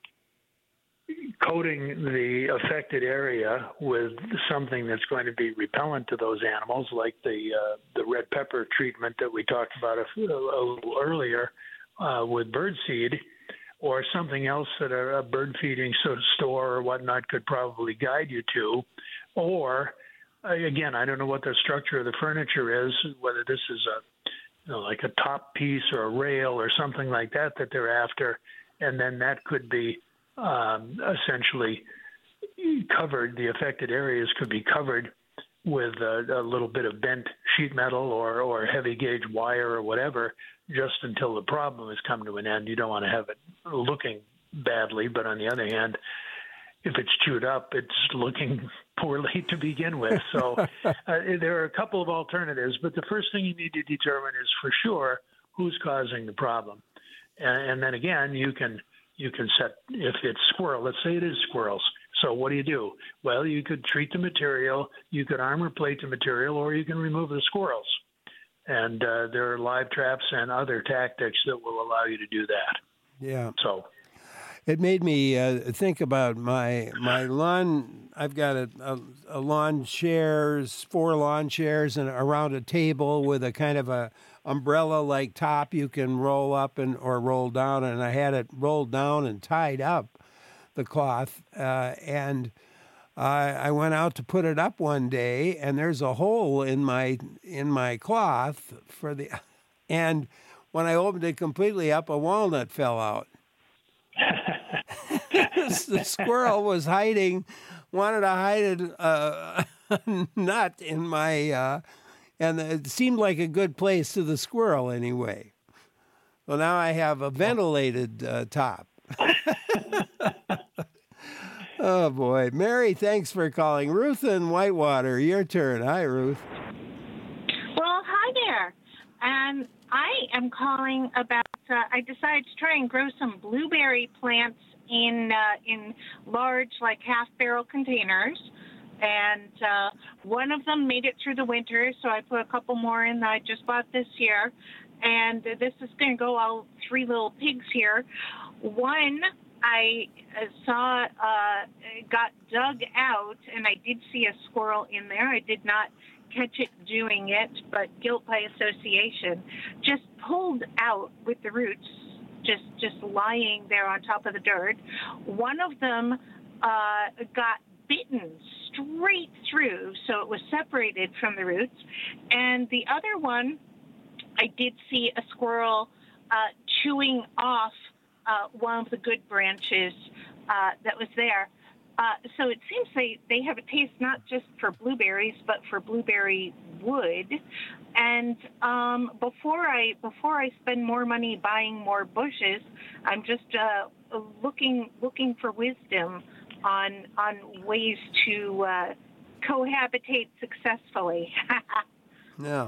coating the affected area with something that's going to be repellent to those animals, like the red pepper treatment that we talked about a little earlier with birdseed, or something else that a bird feeding store or whatnot could probably guide you to. Or, again, I don't know what the structure of the furniture is, whether this is like a top piece or a rail or something like that they're after, and then that could be essentially covered. The affected areas could be covered with a little bit of bent sheet metal or heavy gauge wire or whatever, just until the problem has come to an end. You don't want to have it looking badly, but on the other hand, if it's chewed up, it's looking poorly to begin with. So there are a couple of alternatives, but the first thing you need to determine is for sure who's causing the problem. And then again, you can set, if it's squirrel, let's say it is squirrels. So what do? Well, you could treat the material, you could armor plate the material, or you can remove the squirrels. And there are live traps and other tactics that will allow you to do that. Yeah. So it made me think about my lawn. I've got a lawn chairs, 4 lawn chairs, and around a table with a kind of a umbrella-like top you can roll up or roll down. And I had it rolled down and tied up, the cloth, and I went out to put it up one day, and there's a hole in my cloth and when I opened it completely up, a walnut fell out. The squirrel was wanted to hide a nut in my, and it seemed like a good place to the squirrel anyway. Well, now I have a ventilated top. Oh, boy. Mary, thanks for calling. Ruth in Whitewater, your turn. Hi, Ruth. Well, hi there. And I am calling about, I decided to try and grow some blueberry plants in large, like half-barrel containers. And one of them made it through the winter, so I put a couple more in that I just bought this year. And this is going to go all 3 little pigs here. One I saw got dug out, and I did see a squirrel in there. I did not catch it doing it, but guilt by association, just pulled out with the roots, just lying there on top of the dirt. One of them got bitten straight through, so it was separated from the roots. And the other one, I did see a squirrel chewing off one of the good branches that was there. So it seems they have a taste not just for blueberries, but for blueberry wood. And before I spend more money buying more bushes, I'm just looking for wisdom on ways to cohabitate successfully. Yeah.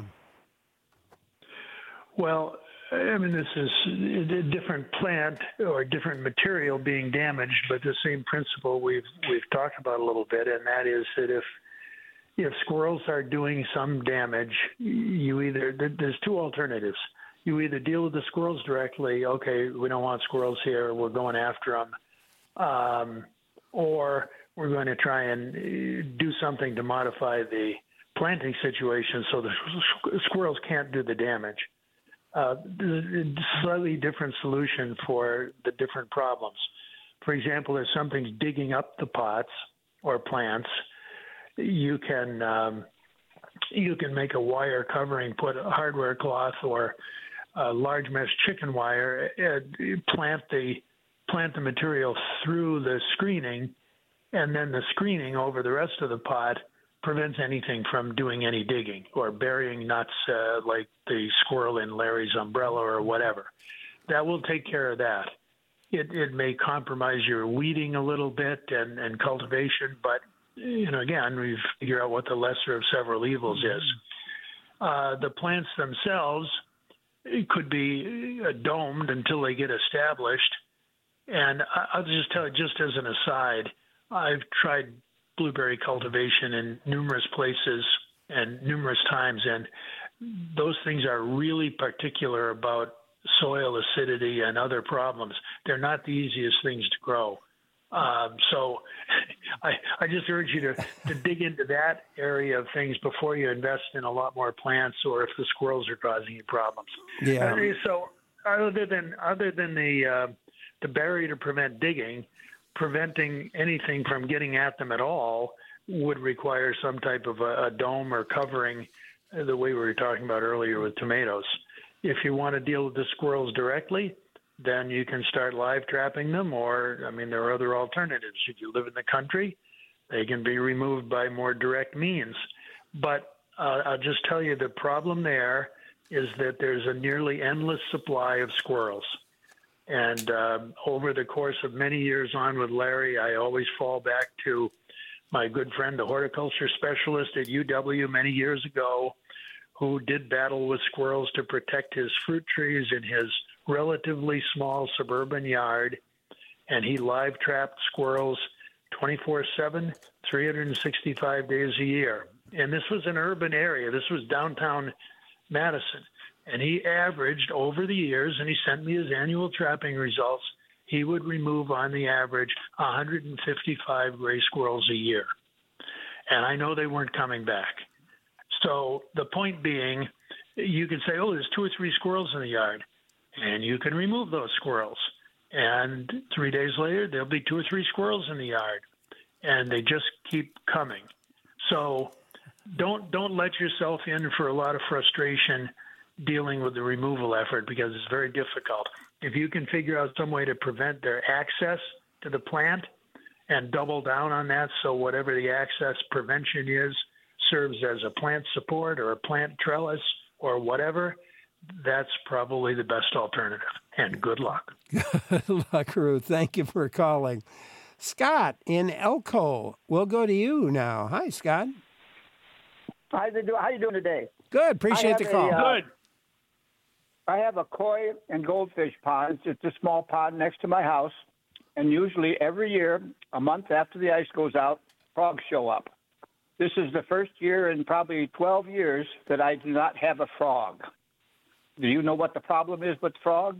Well, I mean, this is a different plant or a different material being damaged, but the same principle we've talked about a little bit, and that is that if squirrels are doing some damage, there's 2 alternatives. You either deal with the squirrels directly, okay, we don't want squirrels here, we're going after them, or we're going to try and do something to modify the planting situation so the squirrels can't do the damage. Slightly different solution for the different problems. For example, if something's digging up the pots or plants, you can you can make a wire covering, put a hardware cloth or large mesh chicken wire, plant the material through the screening, and then the screening over the rest of the pot prevents anything from doing any digging or burying nuts like the squirrel in Larry's umbrella or whatever. That will take care of that. It may compromise your weeding a little bit and cultivation, but again, we figure out what the lesser of several evils is. The plants themselves could be domed until they get established. And I'll just tell you, just as an aside, I've tried blueberry cultivation in numerous places and numerous times, and those things are really particular about soil acidity and other problems. They're not the easiest things to grow. So I just urge you to dig into that area of things before you invest in a lot more plants or if the squirrels are causing you problems. Yeah. So other than the barrier to prevent digging, preventing anything from getting at them at all would require some type of a dome or covering, the way we were talking about earlier with tomatoes. If you want to deal with the squirrels directly, then you can start live trapping them, or, there are other alternatives. If you live in the country, they can be removed by more direct means. But I'll just tell you, the problem there is that there's a nearly endless supply of squirrels. And over the course of many years on with Larry, I always fall back to my good friend, the horticulture specialist at UW many years ago, who did battle with squirrels to protect his fruit trees in his relatively small suburban yard. And he live trapped squirrels 24/7, 365 days a year. And this was an urban area. This was downtown Madison. And he averaged over the years, and he sent me his annual trapping results, he would remove on the average 155 gray squirrels a year. And I know they weren't coming back. So the point being, you can say, there's 2 or 3 squirrels in the yard, and you can remove those squirrels. And 3 days later, there'll be 2 or 3 squirrels in the yard, and they just keep coming. So don't let yourself in for a lot of frustration dealing with the removal effort, because it's very difficult. If you can figure out some way to prevent their access to the plant and double down on that, so whatever the access prevention is serves as a plant support or a plant trellis or whatever, that's probably the best alternative. And good luck. Good luck, Ruth. Thank you for calling. Scott in Elko, we'll go to you now. Hi, Scott. How you doing today? Good. Appreciate the call. Good. I have a koi and goldfish pond. It's a small pond next to my house. And usually every year, a month after the ice goes out, frogs show up. This is the first year in probably 12 years that I do not have a frog. Do you know what the problem is with frogs?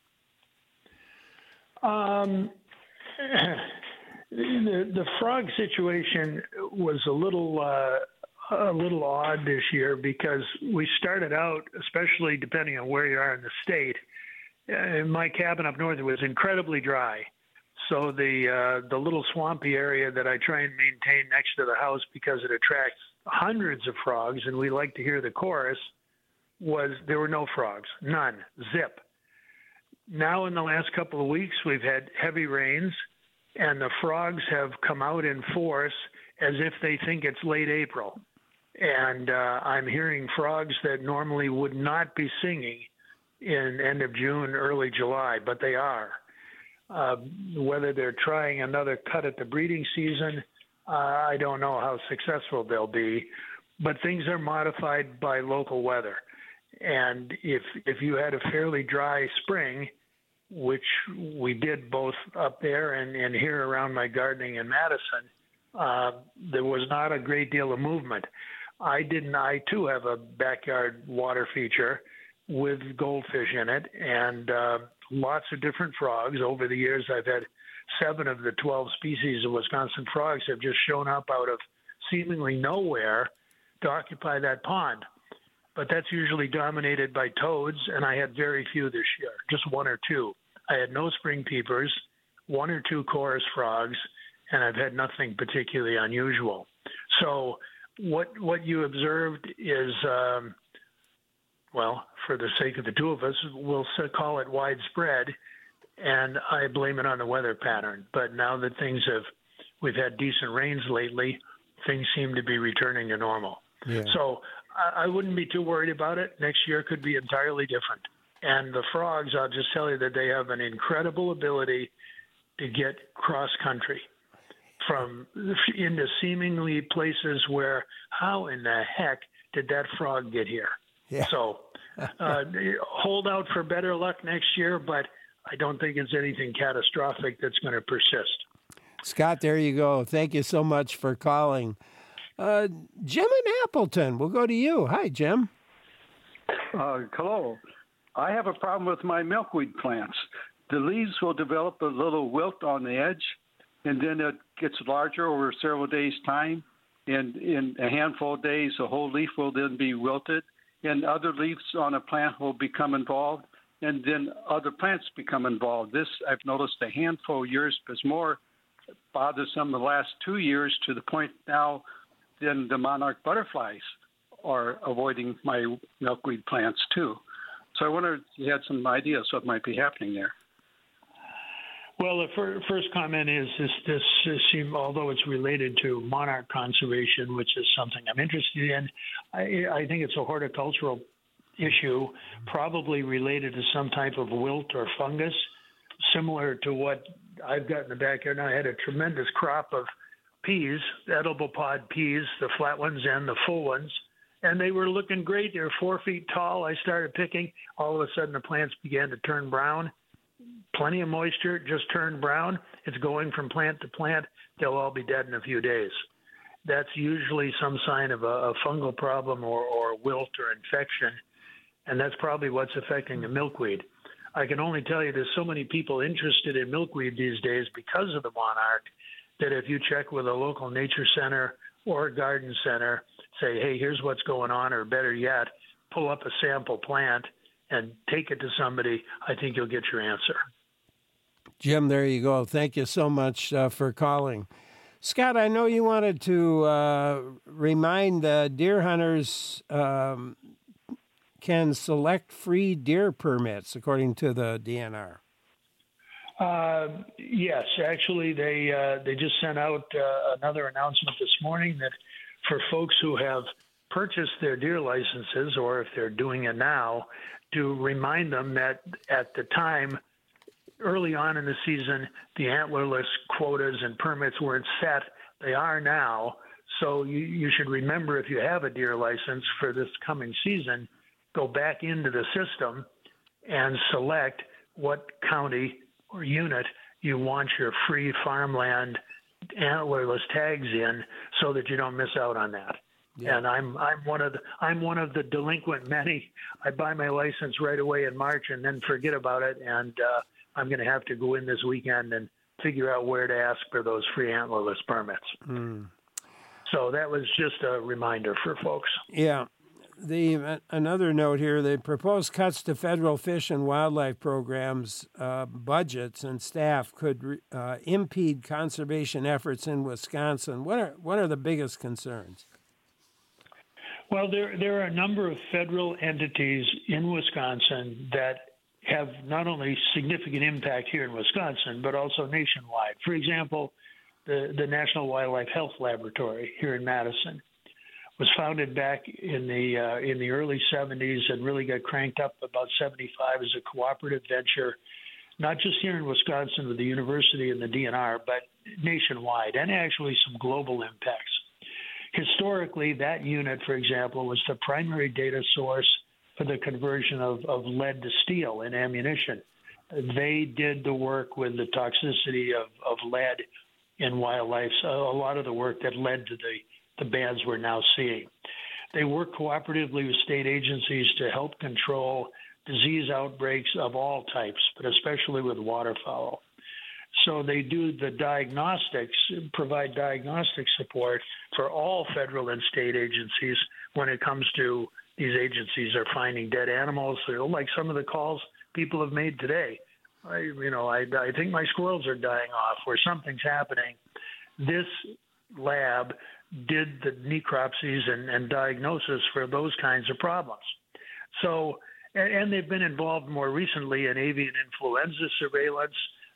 The frog situation was a little odd this year, because we started out, especially depending on where you are in the state. In my cabin up north, it was incredibly dry. So the little swampy area that I try and maintain next to the house, because it attracts hundreds of frogs, and we like to hear the chorus, there were no frogs, none, zip. Now in the last couple of weeks, we've had heavy rains, and the frogs have come out in force as if they think it's late April. And I'm hearing frogs that normally would not be singing in end of June, early July, but they are. Whether they're trying another cut at the breeding season, I don't know how successful they'll be, but things are modified by local weather. And if you had a fairly dry spring, which we did both up there and here around my gardening in Madison, there was not a great deal of movement. I too have a backyard water feature with goldfish in it, and lots of different frogs. Over the years, I've had 7 of the 12 species of Wisconsin frogs have just shown up out of seemingly nowhere to occupy that pond. But that's usually dominated by toads, and I had very few this year, just 1 or 2. I had no spring peepers, 1 or 2 chorus frogs, and I've had nothing particularly unusual. So what you observed is, well, for the sake of the two of us, we'll call it widespread, and I blame it on the weather pattern. But now that we've had decent rains lately, things seem to be returning to normal. Yeah. So I wouldn't be too worried about it. Next year could be entirely different. And the frogs, I'll just tell you that they have an incredible ability to get cross country from into seemingly places where, how in the heck did that frog get here? Yeah. So hold out for better luck next year, but I don't think it's anything catastrophic that's going to persist. Scott, there you go. Thank you so much for calling. Jim in Appleton, we'll go to you. Hi, Jim. Hello. I have a problem with my milkweed plants. The leaves will develop a little wilt on the edge, and then it gets larger over several days' time. And in a handful of days, the whole leaf will then be wilted, and other leaves on a plant will become involved, and then other plants become involved. This, I've noticed a handful of years, but it's more bothersome the last 2 years, to the point now then the monarch butterflies are avoiding my milkweed plants too. So I wonder if you had some ideas what might be happening there. Well, the first comment is this although it's related to monarch conservation, which is something I'm interested in, I think it's a horticultural issue, probably related to some type of wilt or fungus, similar to what I've got in the backyard. Now, I had a tremendous crop of peas, edible pod peas, the flat ones and the full ones, and they were looking great. They were 4 feet tall. I started picking. All of a sudden, the plants began to turn brown. Plenty of moisture, just turned brown. It's going from plant to plant. They'll all be dead in a few days. That's usually some sign of a fungal problem or wilt or infection, and that's probably what's affecting the milkweed. I can only tell you there's so many people interested in milkweed these days because of the monarch that if you check with a local nature center or a garden center, say, hey, here's what's going on, or better yet, pull up a sample plant and take it to somebody, I think you'll get your answer. Jim, there you go. Thank you so much for calling. Scott, I know you wanted to remind deer hunters can select free deer permits according to the DNR. Yes, actually, they just sent out another announcement this morning that for folks who have purchased their deer licenses, or if they're doing it now, to remind them that at the time, early on in the season, the antlerless quotas and permits weren't set. They are now. So you should remember, if you have a deer license for this coming season, go back into the system and select what county or unit you want your free farmland antlerless tags in, so that you don't miss out on that. Yeah. And I'm one of the delinquent many. I buy my license right away in March and then forget about it, and I'm going to have to go in this weekend and figure out where to ask for those free antlerless permits. So that was just a reminder for folks. Yeah. Another note here, the proposed cuts to federal fish and wildlife programs, budgets and staff could impede conservation efforts in Wisconsin. What are the biggest concerns? Well, there are a number of federal entities in Wisconsin that have not only significant impact here in Wisconsin, but also nationwide. For example, the National Wildlife Health Laboratory here in Madison was founded back in the early 70s and really got cranked up about 75 as a cooperative venture, not just here in Wisconsin with the university and the DNR, but nationwide, and actually some global impacts. Historically, that unit, for example, was the primary data source for the conversion of lead to steel in ammunition. They did the work with the toxicity of lead in wildlife, so a lot of the work that led to the bans we're now seeing. They work cooperatively with state agencies to help control disease outbreaks of all types, but especially with waterfowl. So they do the diagnostics, provide diagnostic support for all federal and state agencies when it comes to these agencies are finding dead animals, like some of the calls people have made today. I think my squirrels are dying off, or something's happening. This lab did the necropsies and diagnosis for those kinds of problems. So, and they've been involved more recently in avian influenza surveillance.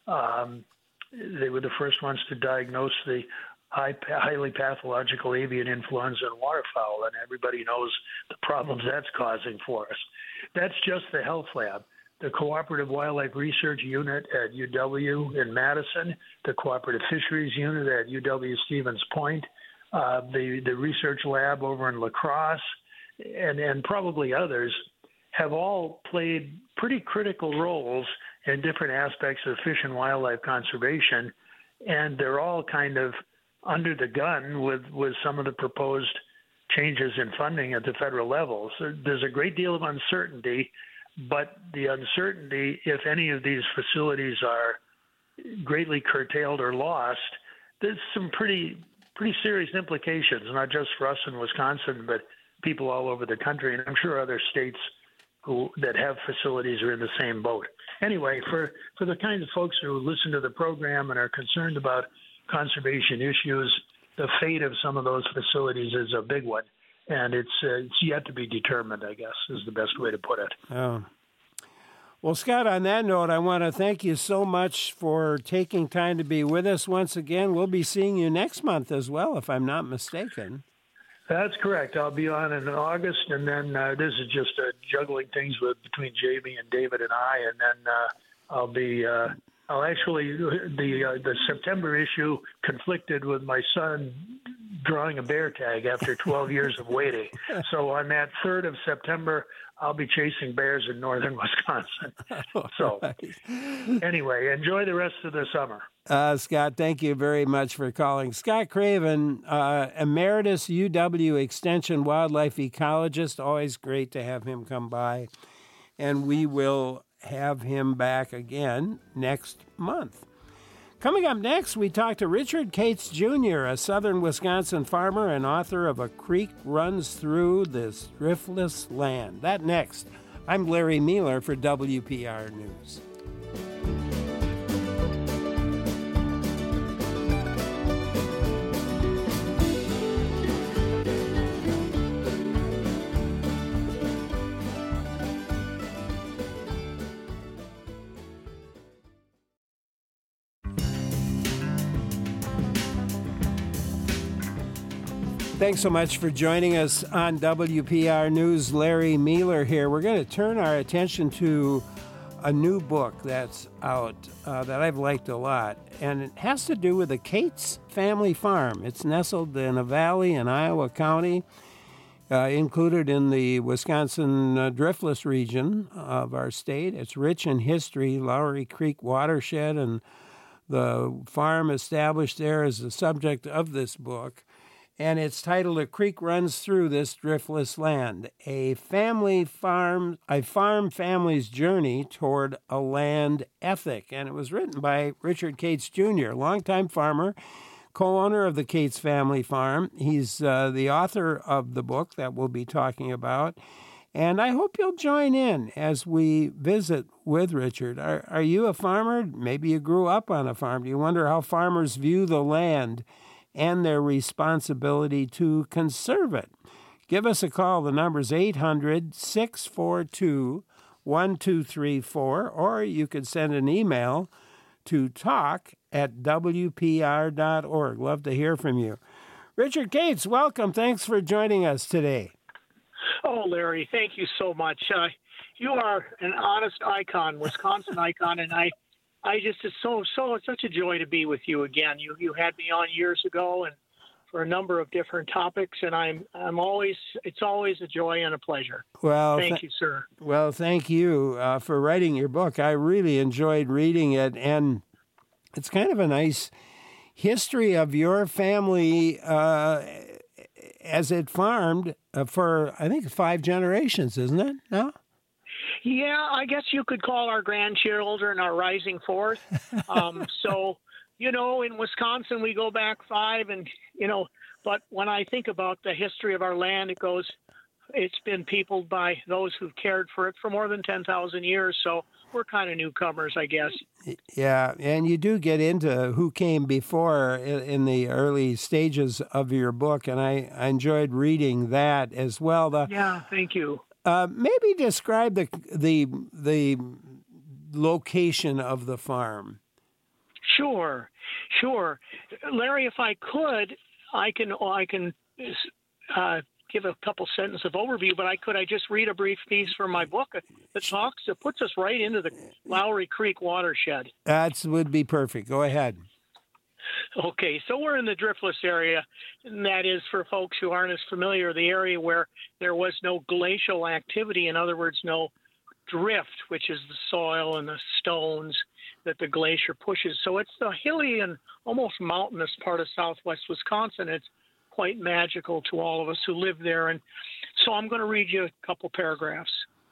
They were the first ones to diagnose the highly pathological avian influenza in waterfowl, and everybody knows the problems that's causing for us. That's just the health lab. The Cooperative Wildlife Research Unit at UW in Madison, the Cooperative Fisheries Unit at UW Stevens Point, the research lab over in La Crosse, and probably others, have all played pretty critical roles in different aspects of fish and wildlife conservation, and they're all kind of under the gun with some of the proposed changes in funding at the federal level. So there's a great deal of uncertainty, but the uncertainty, if any of these facilities are greatly curtailed or lost, there's some pretty serious implications, not just for us in Wisconsin, but people all over the country, and I'm sure other states that have facilities are in the same boat. Anyway, for the kinds of folks who listen to the program and are concerned about conservation issues, the fate of some of those facilities is a big one, and it's yet to be determined, I guess, is the best way to put it. Oh. Well, Scott, on that note, I want to thank you so much for taking time to be with us once again. We'll be seeing you next month as well, if I'm not mistaken. That's correct. I'll be on in August, and then this is just juggling things between Jamie and David and I, and then I'll actually, the September issue conflicted with my son drawing a bear tag after 12 years of waiting. So on that 3rd of September, I'll be chasing bears in northern Wisconsin. So anyway, enjoy the rest of the summer. Scott, thank you very much for calling. Scott Craven, Emeritus UW Extension Wildlife Ecologist. Always great to have him come by. And we will have him back again next month. Coming up next, we talk to Richard Cates Jr., a southern Wisconsin farmer and author of A Creek Runs Through This Driftless Land. That next. I'm Larry Mealer for WPR News. Thanks so much for joining us on WPR News. Larry Mealer here. We're going to turn our attention to a new book that's out that I've liked a lot, and it has to do with the Cates family farm. It's nestled in a valley in Iowa County, included in the Wisconsin driftless region of our state. It's rich in history. Lowry Creek watershed and the farm established there is the subject of this book. And it's titled A Creek Runs Through This Driftless Land, a farm family's journey toward a land ethic. And it was written by Richard Cates Jr., longtime farmer, co-owner of the Cates family farm. He's the author of the book that we'll be talking about. And I hope you'll join in as we visit with Richard. Are you a farmer? Maybe you grew up on a farm. Do you wonder how farmers view the land and their responsibility to conserve it? Give us a call. The number's 800-642-1234, or you could send an email to talk@wpr.org. Love to hear from you. Richard Cates, welcome. Thanks for joining us today. Oh, Larry, thank you so much. You are an honest icon, Wisconsin icon, and I just, it's such a joy to be with you again. You had me on years ago and for a number of different topics, and it's always a joy and a pleasure. Well, thank you, sir. Well, thank you for writing your book. I really enjoyed reading it, and it's kind of a nice history of your family as it farmed for, I think, 5 generations, isn't it? No? Yeah, I guess you could call our grandchildren our rising fourth. So, in Wisconsin, we go back 5 and, but when I think about the history of our land, it goes it's been peopled by those who've cared for it for more than 10,000 years. So we're kind of newcomers, I guess. Yeah, and you do get into who came before in the early stages of your book, and I enjoyed reading that as well. Yeah, thank you. Maybe describe the location of the farm. Sure. Larry, if I could, I can give a couple sentences of overview, but I just read a brief piece from my book that puts us right into the Lowry Creek watershed. That would be perfect. Go ahead. Okay, so we're in the driftless area, and that is, for folks who aren't as familiar, the area where there was no glacial activity, in other words, no drift, which is the soil and the stones that the glacier pushes. So it's the hilly and almost mountainous part of southwest Wisconsin. It's quite magical to all of us who live there. And so I'm going to read you a couple paragraphs.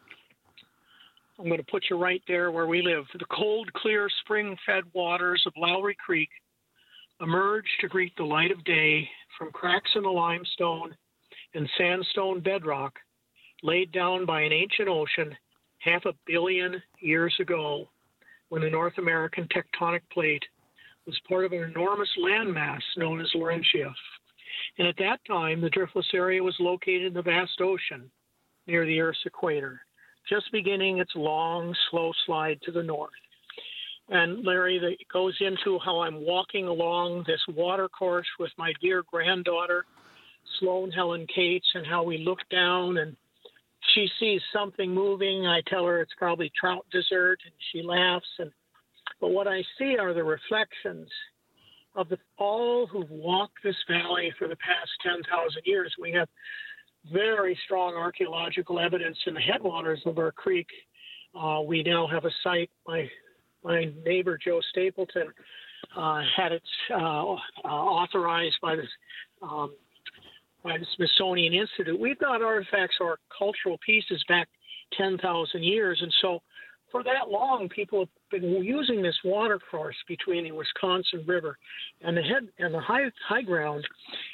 I'm going to put you right there where we live. The cold, clear, spring-fed waters of Lowry Creek emerge to greet the light of day from cracks in the limestone and sandstone bedrock laid down by an ancient ocean 500 million years ago, when the North American tectonic plate was part of an enormous landmass known as Laurentia. And at that time, the driftless area was located in the vast ocean near the Earth's equator, just beginning its long, slow slide to the north. And Larry, that goes into how I'm walking along this water course with my dear granddaughter, Sloan Helen Cates, and how we look down and she sees something moving. I tell her it's probably trout dessert, and she laughs. But what I see are the reflections of all who've walked this valley for the past 10,000 years. We have very strong archaeological evidence in the headwaters of our creek. We now have a site. My neighbor Joe Stapleton had it authorized by the Smithsonian Institute. We've got artifacts or cultural pieces back 10,000 years, and so for that long, people have been using this water course between the Wisconsin River and the high ground,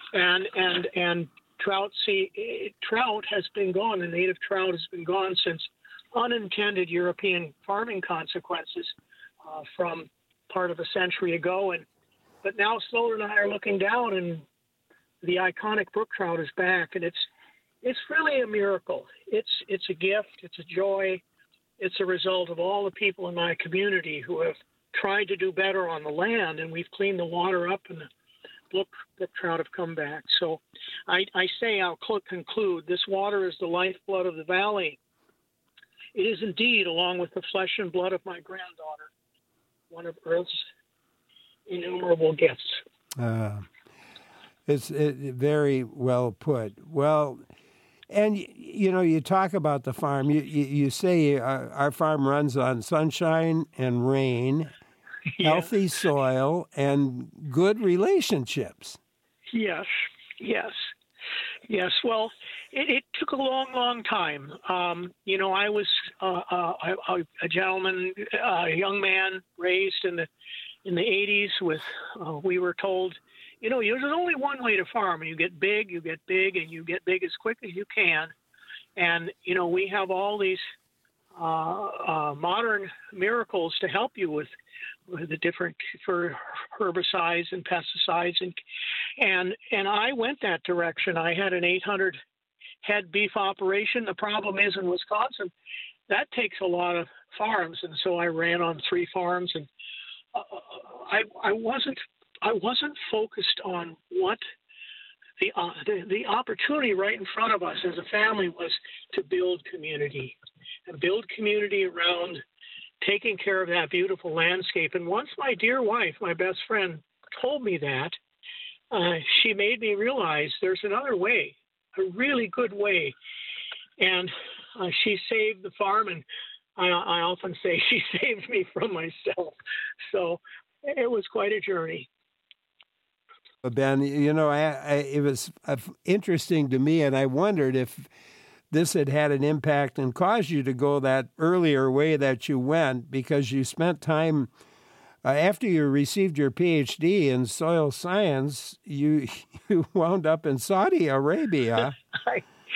and trout has been gone. The native trout has been gone since unintended European farming consequences from part of a century ago, but now Sloan and I are looking down, and the iconic brook trout is back, and it's really a miracle. It's a gift. It's a joy. It's a result of all the people in my community who have tried to do better on the land, and we've cleaned the water up, and the brook trout have come back. So I say I'll conclude, this water is the lifeblood of the valley. It is indeed, along with the flesh and blood of my granddaughter, one of Earth's innumerable gifts. It's very well put. Well, and you talk about the farm. You say our farm runs on sunshine and rain, healthy soil, and good relationships. Yes. Well, it took a long time. I was a gentleman, a young man raised in the 80s with. We were told, there's only one way to farm. You get big, and you get big as quick as you can. And, we have all these modern miracles to help you with the different for herbicides and pesticides. And I went that direction. I had an 800 head beef operation. The problem is in Wisconsin, that takes a lot of farms. And so I ran on 3 farms, and I wasn't focused on what the opportunity right in front of us as a family was to build community around taking care of that beautiful landscape. And once my dear wife, my best friend, told me that, she made me realize there's another way, a really good way. And she saved the farm, and I often say she saved me from myself. So it was quite a journey. Ben, it was interesting to me, and I wondered if this had an impact and caused you to go that earlier way that you went, because you spent time after you received your PhD in soil science. You wound up in Saudi Arabia.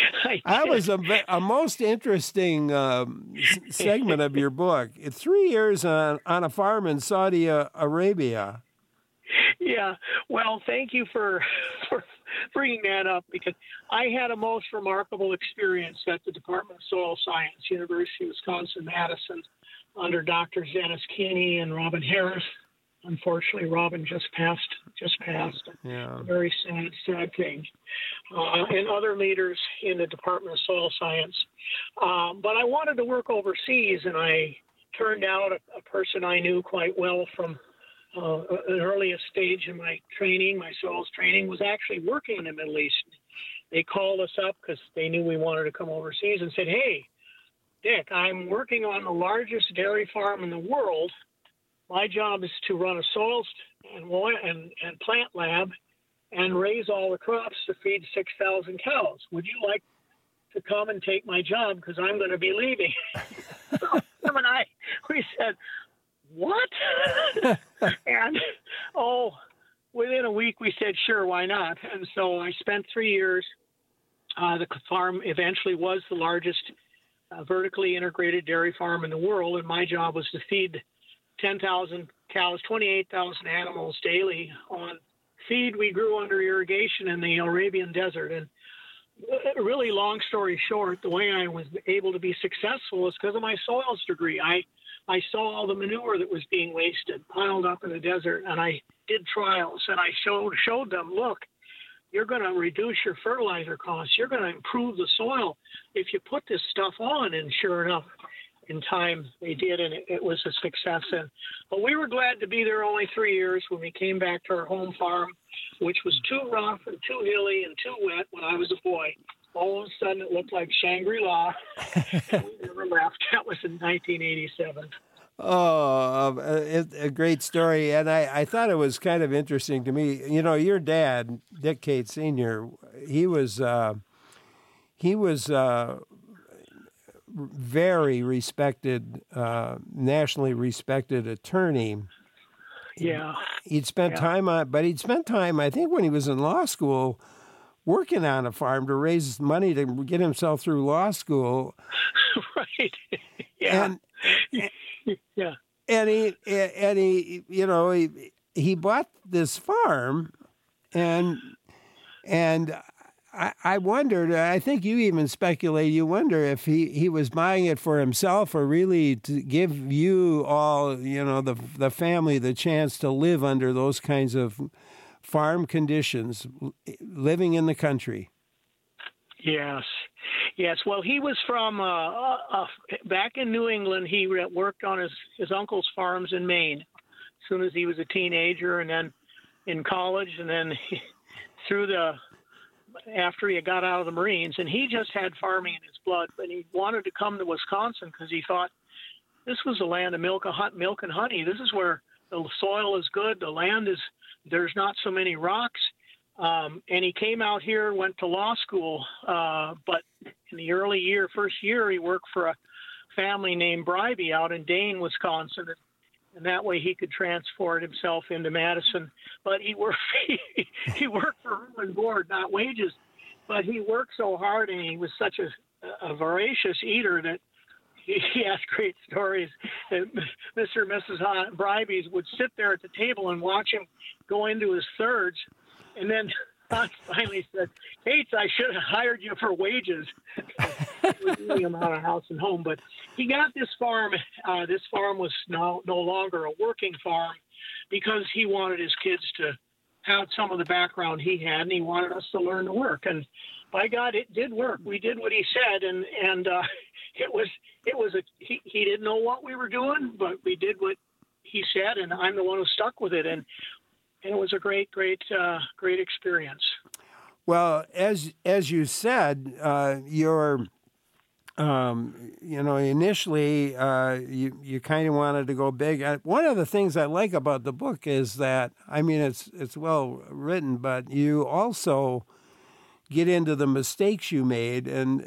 That was a most interesting segment of your book. 3 years on a farm in Saudi Arabia. Yeah. Well, thank you for bringing that up, because I had a most remarkable experience at the Department of Soil Science, University of Wisconsin-Madison, under Dr. Dennis Keeney and Robin Harris. Unfortunately, Robin just passed. Yeah. Very sad thing. And other leaders in the Department of Soil Science. But I wanted to work overseas, and I turned out a person I knew quite well from an earliest stage in my training, my soils training, was actually working in the Middle East. They called us up because they knew we wanted to come overseas and said, "Hey, Dick, I'm working on the largest dairy farm in the world. My job is to run a soils and plant lab and raise all the crops to feed 6,000 cows. Would you like to come and take my job, because I'm going to be leaving?" So him and we said, "What?" And within a week we said, "Sure, why not?" And so I spent 3 years. The farm eventually was the largest vertically integrated dairy farm in the world, and my job was to feed 10,000 cows, 28,000 animals daily on feed we grew under irrigation in the Arabian desert. And really, long story short, the way I was able to be successful is because of my soils degree. I saw all the manure that was being wasted, piled up in the desert, and I did trials, and I showed them, look, you're going to reduce your fertilizer costs. You're going to improve the soil if you put this stuff on. And sure enough, in time they did, and it was a success. But we were glad to be there only 3 years. When we came back to our home farm, which was too rough and too hilly and too wet when I was a boy, all of a sudden it looked like Shangri-La, and we never left. That was in 1987. Oh, a great story. And I thought it was kind of interesting to me. You know, your dad, Dick Cates Sr., he was very respected, nationally respected attorney. Yeah. He'd spent time I think, when he was in law school, working on a farm to raise money to get himself through law school. Right. Yeah. Yeah. And he, you know, he bought this farm, and I wondered, I think you even speculate, you wonder if he was buying it for himself or really to give you all, you know, the family, the chance to live under those kinds of farm conditions, living in the country. Yes. Well, he was from back in New England. He worked on his uncle's farms in Maine as soon as he was a teenager, and then in college, and then after he got out of the Marines. And he just had farming in his blood, but he wanted to come to Wisconsin because he thought this was the land of milk and honey. This is where the soil is good, the land is, there's not so many rocks. And he came out here, went to law school, but in the first year, he worked for a family named Bribey out in Dane, Wisconsin, and that way he could transport himself into Madison. But he worked for room and board, not wages. But he worked so hard, and he was such a voracious eater that he has great stories. That Mr. and Mrs. Bribey's would sit there at the table and watch him go into his thirds. And then Don finally said, "Cates, I should have hired you for wages." Leaving him out of house and home. But he got this farm. This farm was no longer a working farm because he wanted his kids to have some of the background he had, and he wanted us to learn to work. And by God, it did work. We did what he said, and he didn't know what we were doing, but we did what he said, and I'm the one who stuck with it. And it was a great experience. Well, as you said, initially you kind of wanted to go big. One of the things I like about the book is that, I mean, it's well written, but you also get into the mistakes you made, and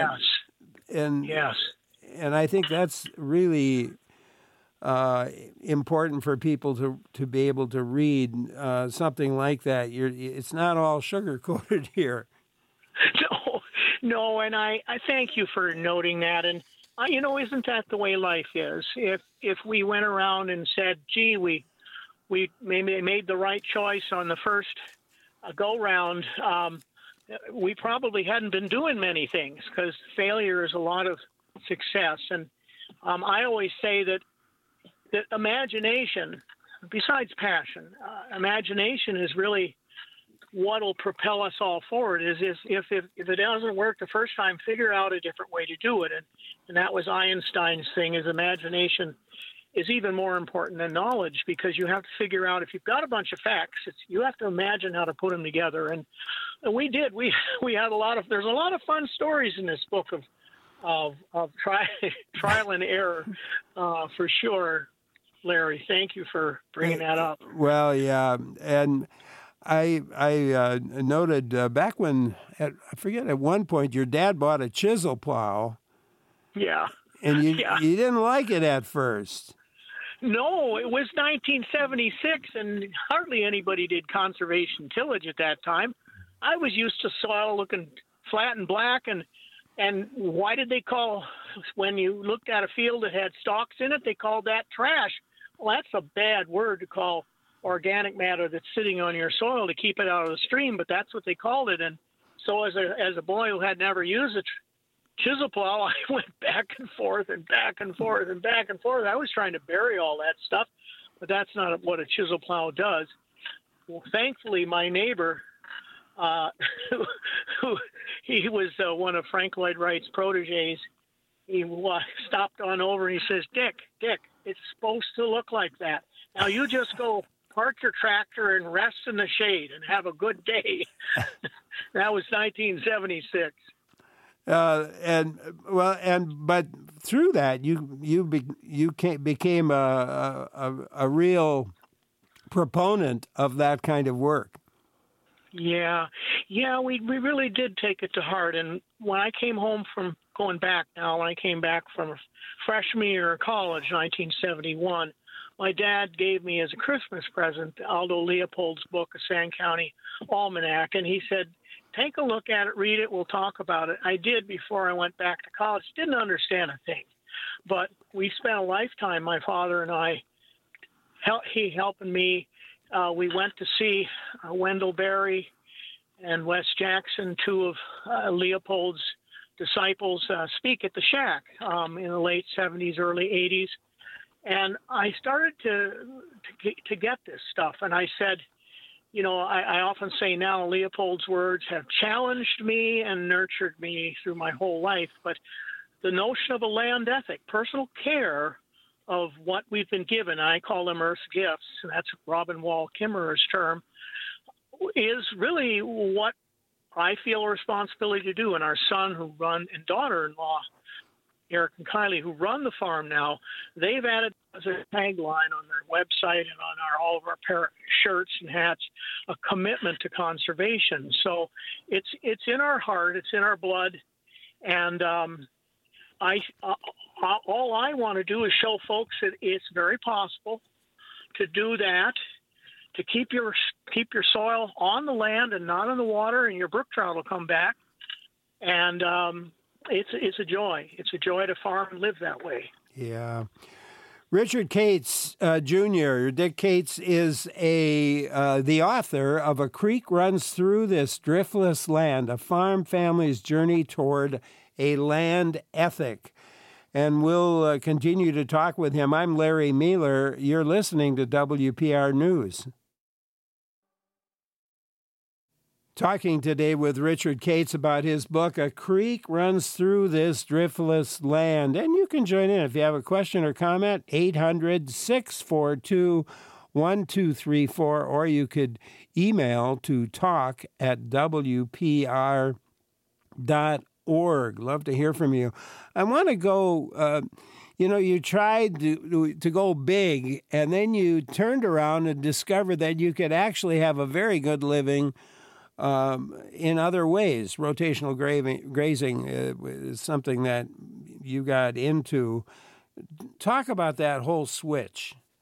I think that's really important for people to be able to read something like that. It's not all sugar coated here. No, and I thank you for noting that. And isn't that the way life is? If we went around and said, "Gee, we maybe made the right choice on the first go round," we probably hadn't been doing many things, because failure is a lot of success. And I always say that imagination, besides passion, imagination is really what will propel us all forward. Is if it doesn't work the first time, figure out a different way to do it. And that was Einstein's thing, is imagination is even more important than knowledge, because you have to figure out, if you've got a bunch of facts, you have to imagine how to put them together. And we did. We had there's a lot of fun stories in this book of trial and error, for sure. Larry, thank you for bringing that up. Well, yeah, and I noted back when, I forget, at one point your dad bought a chisel plow. Yeah. And you didn't like it at first. No, it was 1976, and hardly anybody did conservation tillage at that time. I was used to soil looking flat and black, and why did they call, when you looked at a field that had stalks in it, they called that trash. Well, that's a bad word to call organic matter that's sitting on your soil to keep it out of the stream, but that's what they called it. And so as a boy who had never used a chisel plow, I went back and forth and back and forth and back and forth. I was trying to bury all that stuff, but that's not what a chisel plow does. Well, thankfully, my neighbor, he was one of Frank Lloyd Wright's proteges, he stopped on over and he says, Dick, it's supposed to look like that. Now you just go park your tractor and rest in the shade and have a good day. That was 1976. But through that, you became a real proponent of that kind of work. Yeah, we really did take it to heart. And when I came home from when I came back from freshman year of college, 1971, my dad gave me as a Christmas present Aldo Leopold's book, A Sand County Almanac, and he said, take a look at it, read it, we'll talk about it. I did before I went back to college. Didn't understand a thing, but we spent a lifetime, my father and I, he helping me. We went to see Wendell Berry and Wes Jackson, two of Leopold's disciples, speak at the Shack in the late 70s, early 80s. And I started to get this stuff. And I said, I often say now Leopold's words have challenged me and nurtured me through my whole life. But the notion of a land ethic, personal care of what we've been given, I call them Earth's gifts, and that's Robin Wall Kimmerer's term, is really what I feel a responsibility to do. And our son and daughter-in-law, Eric and Kylie, who run the farm now, they've added as a tagline on their website and on all of our shirts and hats, a commitment to conservation. So it's in our heart, it's in our blood, and all I want to do is show folks that it's very possible to do that, to keep your soil on the land and not in the water, and your brook trout will come back. And it's a joy. It's a joy to farm and live that way. Yeah. Richard Cates, Jr., Dick Cates, is the author of A Creek Runs Through This Driftless Land, A Farm Family's Journey Toward a Land Ethic. And we'll continue to talk with him. I'm Larry Mealer. You're listening to WPR News. Talking today with Richard Cates about his book, A Creek Runs Through This Driftless Land. And you can join in if you have a question or comment, 800-642-1234, or you could email to talk@wpr.org. Love to hear from you. I want to go, you tried to go big, and then you turned around and discovered that you could actually have a very good living in other ways. Rotational grazing is something that you got into. Talk about that whole switch.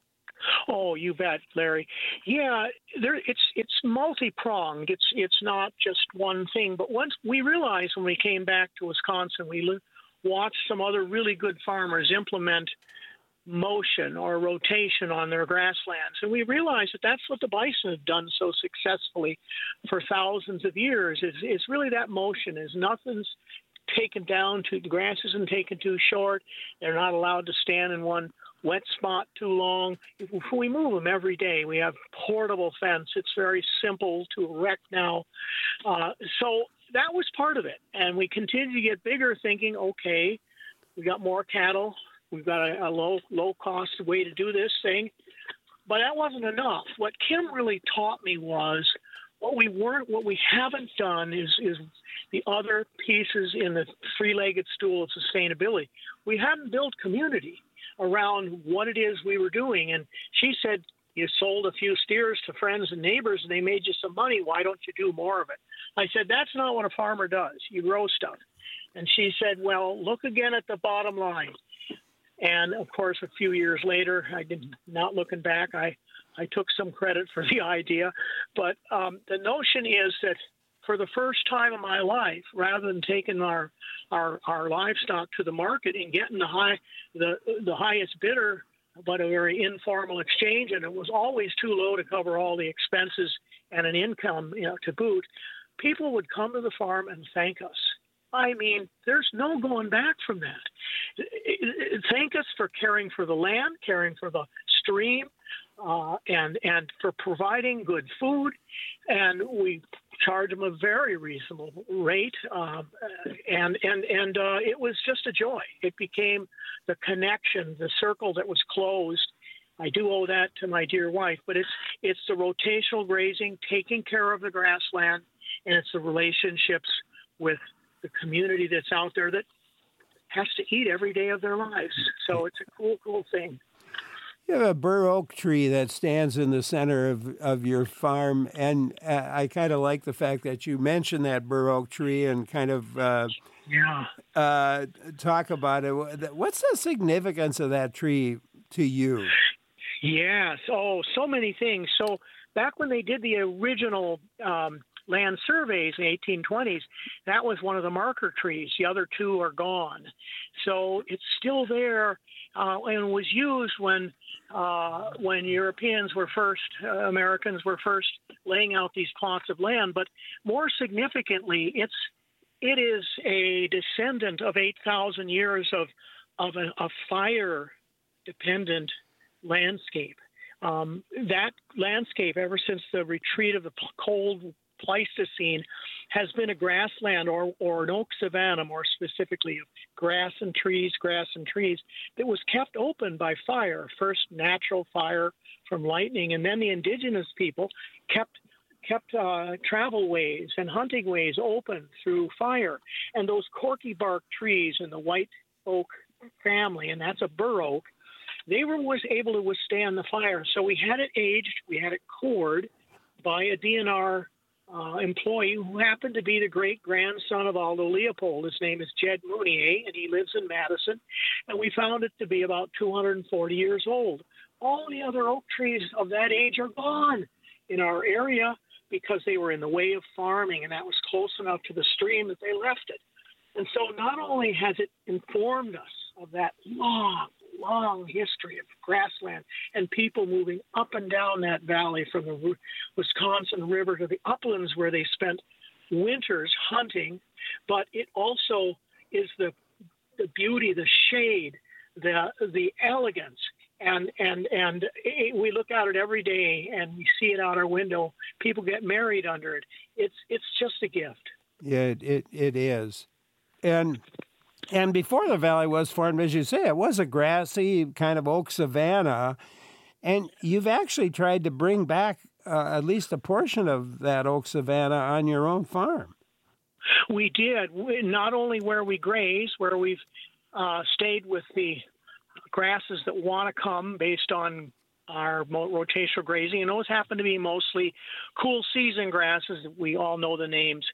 Oh, you bet, Larry. Yeah, it's multi-pronged. It's not just one thing. But once we realized when we came back to Wisconsin, we watched some other really good farmers implement motion or rotation on their grasslands, and we realized that that's what the bison have done so successfully for thousands of years. Is really that motion. Is nothing's taken down to the grass isn't taken too short. They're not allowed to stand in one wet spot too long. We move them every day. We have portable fence. It's very simple to erect now. So that was part of it. And we continue to get bigger thinking, okay, we got more cattle. We've got a low cost way to do this thing. But that wasn't enough. What Kim really taught me was what we haven't done is the other pieces in the three-legged stool of sustainability. We hadn't built community around what it is we were doing. And she said, you sold a few steers to friends and neighbors and they made you some money. Why don't you do more of it? I said, that's not what a farmer does. You grow stuff. And she said, well, look again at the bottom line. And of course, a few years later, not looking back, I took some credit for the idea. But the notion is that for the first time in my life, rather than taking our livestock to the market and getting the highest bidder, but a very informal exchange, and it was always too low to cover all the expenses and an income, to boot, people would come to the farm and thank us. I mean, there's no going back from that. Thank us for caring for the land, caring for the stream, and for providing good food. And we charge them a very reasonable rate. And it was just a joy. It became the connection, the circle that was closed. I do owe that to my dear wife, but it's the rotational grazing, taking care of the grassland, and it's the relationships with the community that's out there that has to eat every day of their lives. So it's a cool thing. You have a bur oak tree that stands in the center of your farm, and I kind of like the fact that you mentioned that bur oak tree and kind of talk about it. What's the significance of that tree to you? Yes. Oh, so many things. So back when they did the original land surveys in the 1820s, that was one of the marker trees. The other two are gone. So it's still there and was used when Europeans were first, Americans were first laying out these plots of land. But more significantly, it is a descendant of 8,000 years of a fire-dependent landscape. That landscape, ever since the retreat of the cold Pleistocene, has been a grassland or an oak savanna, more specifically, of grass and trees that was kept open by fire. First natural fire from lightning, and then the indigenous people kept travel ways and hunting ways open through fire. And those corky bark trees in the white oak family, and that's a bur oak, they were able to withstand the fire. So we had it aged, we had it cored by a DNR employee who happened to be the great-grandson of Aldo Leopold. His name is Jed Mounier, and he lives in Madison. And we found it to be about 240 years old. All the other oak trees of that age are gone in our area because they were in the way of farming, and that was close enough to the stream that they left it. And so not only has it informed us of that long history of grassland and people moving up and down that valley from the Wisconsin River to the uplands where they spent winters hunting, but it also is the beauty, the shade, the elegance, and we look at it every day and we see it out our window. People get married under it. It's just a gift. Yeah, it is. And before the valley was formed, as you say, it was a grassy kind of oak savanna. And you've actually tried to bring back at least a portion of that oak savanna on your own farm. We did. Not only where we graze, where we've stayed with the grasses that want to come based on our rotational grazing, and those happen to be mostly cool season grasses. We all know the names.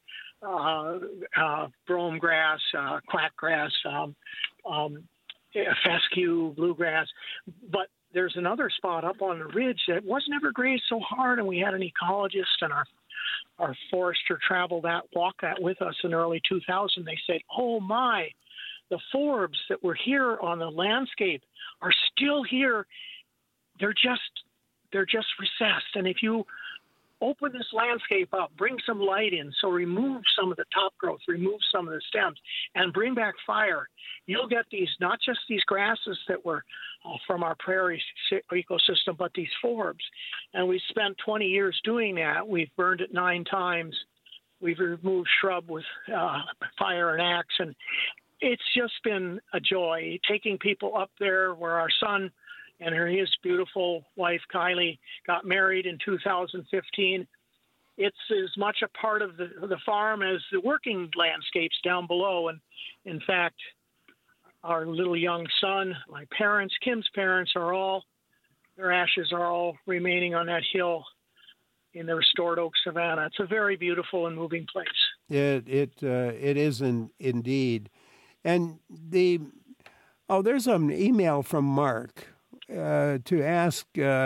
Brome grass, quack grass, fescue, bluegrass. But there's another spot up on the ridge that wasn't ever grazed so hard, and we had an ecologist and our forester walk that with us in early 2000. They said, "Oh my, the forbs that were here on the landscape are still here. They're just recessed. And if you open this landscape up, bring some light in, so remove some of the top growth, remove some of the stems, and bring back fire, you'll get these, not just these grasses that were from our prairie ecosystem, but these forbs." And we spent 20 years doing that. We've burned it 9 times. We've removed shrub with fire and axe, and it's just been a joy taking people up there where our son and his beautiful wife, Kylie, got married in 2015. It's as much a part of the farm as the working landscapes down below. And in fact, our little young son, my parents, Kim's parents, their ashes are all remaining on that hill in the restored Oak Savanna. It's a very beautiful and moving place. It is indeed. And there's an email from Mark to ask,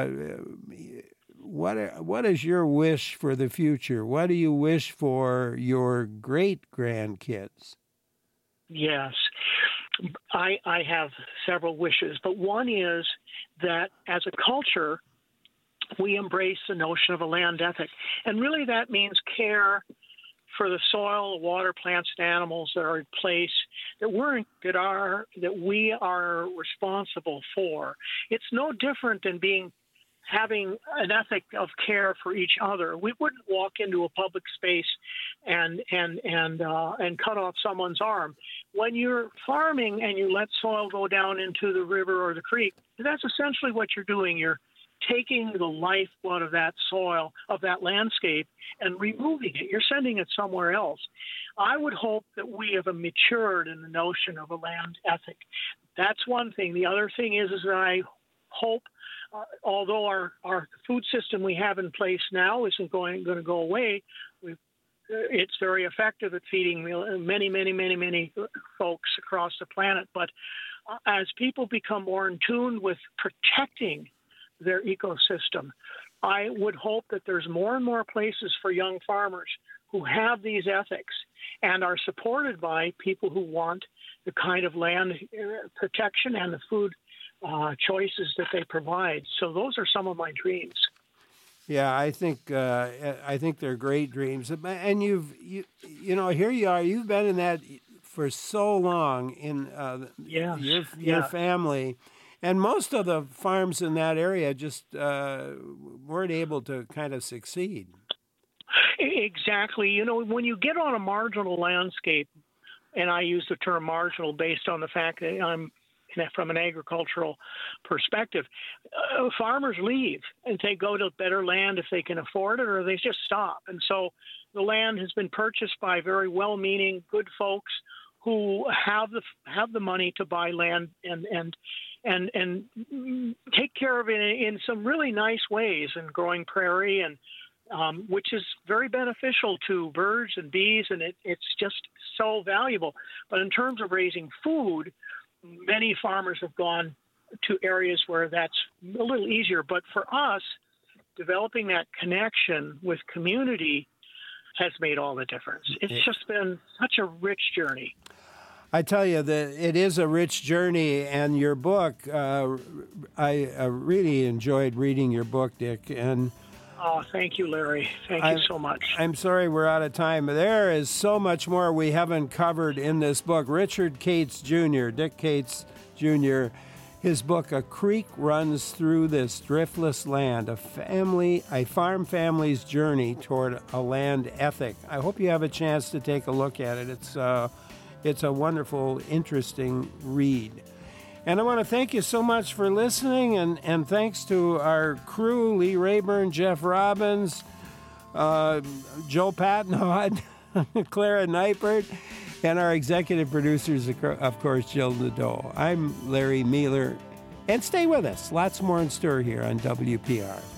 what is your wish for the future? What do you wish for your great-grandkids? Yes. I have several wishes, but one is that as a culture, we embrace the notion of a land ethic. And really that means care for the soil, the water, plants, and animals that are in place that we are responsible for. It's no different than having an ethic of care for each other. We wouldn't walk into a public space and cut off someone's arm. When you're farming and you let soil go down into the river or the creek, that's essentially what you're doing. You're taking the lifeblood of that soil, of that landscape, and removing it. You're sending it somewhere else. I would hope that we have matured in the notion of a land ethic. That's one thing. The other thing is that I hope, although our food system we have in place now isn't going to go away, it's very effective at feeding many, many, many, many folks across the planet. But as people become more in tune with protecting their ecosystem, I would hope that there's more and more places for young farmers who have these ethics and are supported by people who want the kind of land protection and the food choices that they provide. So those are some of my dreams. Yeah, I think they're great dreams. And you know, here you are. You've been in that for so long in your family. And most of the farms in that area just weren't able to kind of succeed. Exactly. You know, when you get on a marginal landscape, and I use the term marginal based on the fact that I'm from an agricultural perspective, farmers leave and they go to better land if they can afford it, or they just stop. And so the land has been purchased by very well-meaning, good folks who have the money to buy land and take care of it in some really nice ways, and growing prairie, and which is very beneficial to birds and bees, and it's just so valuable. But in terms of raising food, many farmers have gone to areas where that's a little easier. But for us, developing that connection with community has made all the difference. It's just been such a rich journey. I tell you that it is a rich journey, and your book, I really enjoyed reading your book, Dick. And thank you, Larry. Thank you so much. I'm sorry we're out of time. There is so much more we haven't covered in this book. Richard Cates Jr., Dick Cates Jr., his book, A Creek Runs Through This Driftless Land, a farm family's journey toward a land ethic. I hope you have a chance to take a look at it. It's a wonderful, interesting read. And I want to thank you so much for listening, and thanks to our crew, Lee Rayburn, Jeff Robbins, Joe Patnod, Clara Neipert, and our executive producers, of course, Jill Nadeau. I'm Larry Mealer, and stay with us. Lots more in store here on WPR.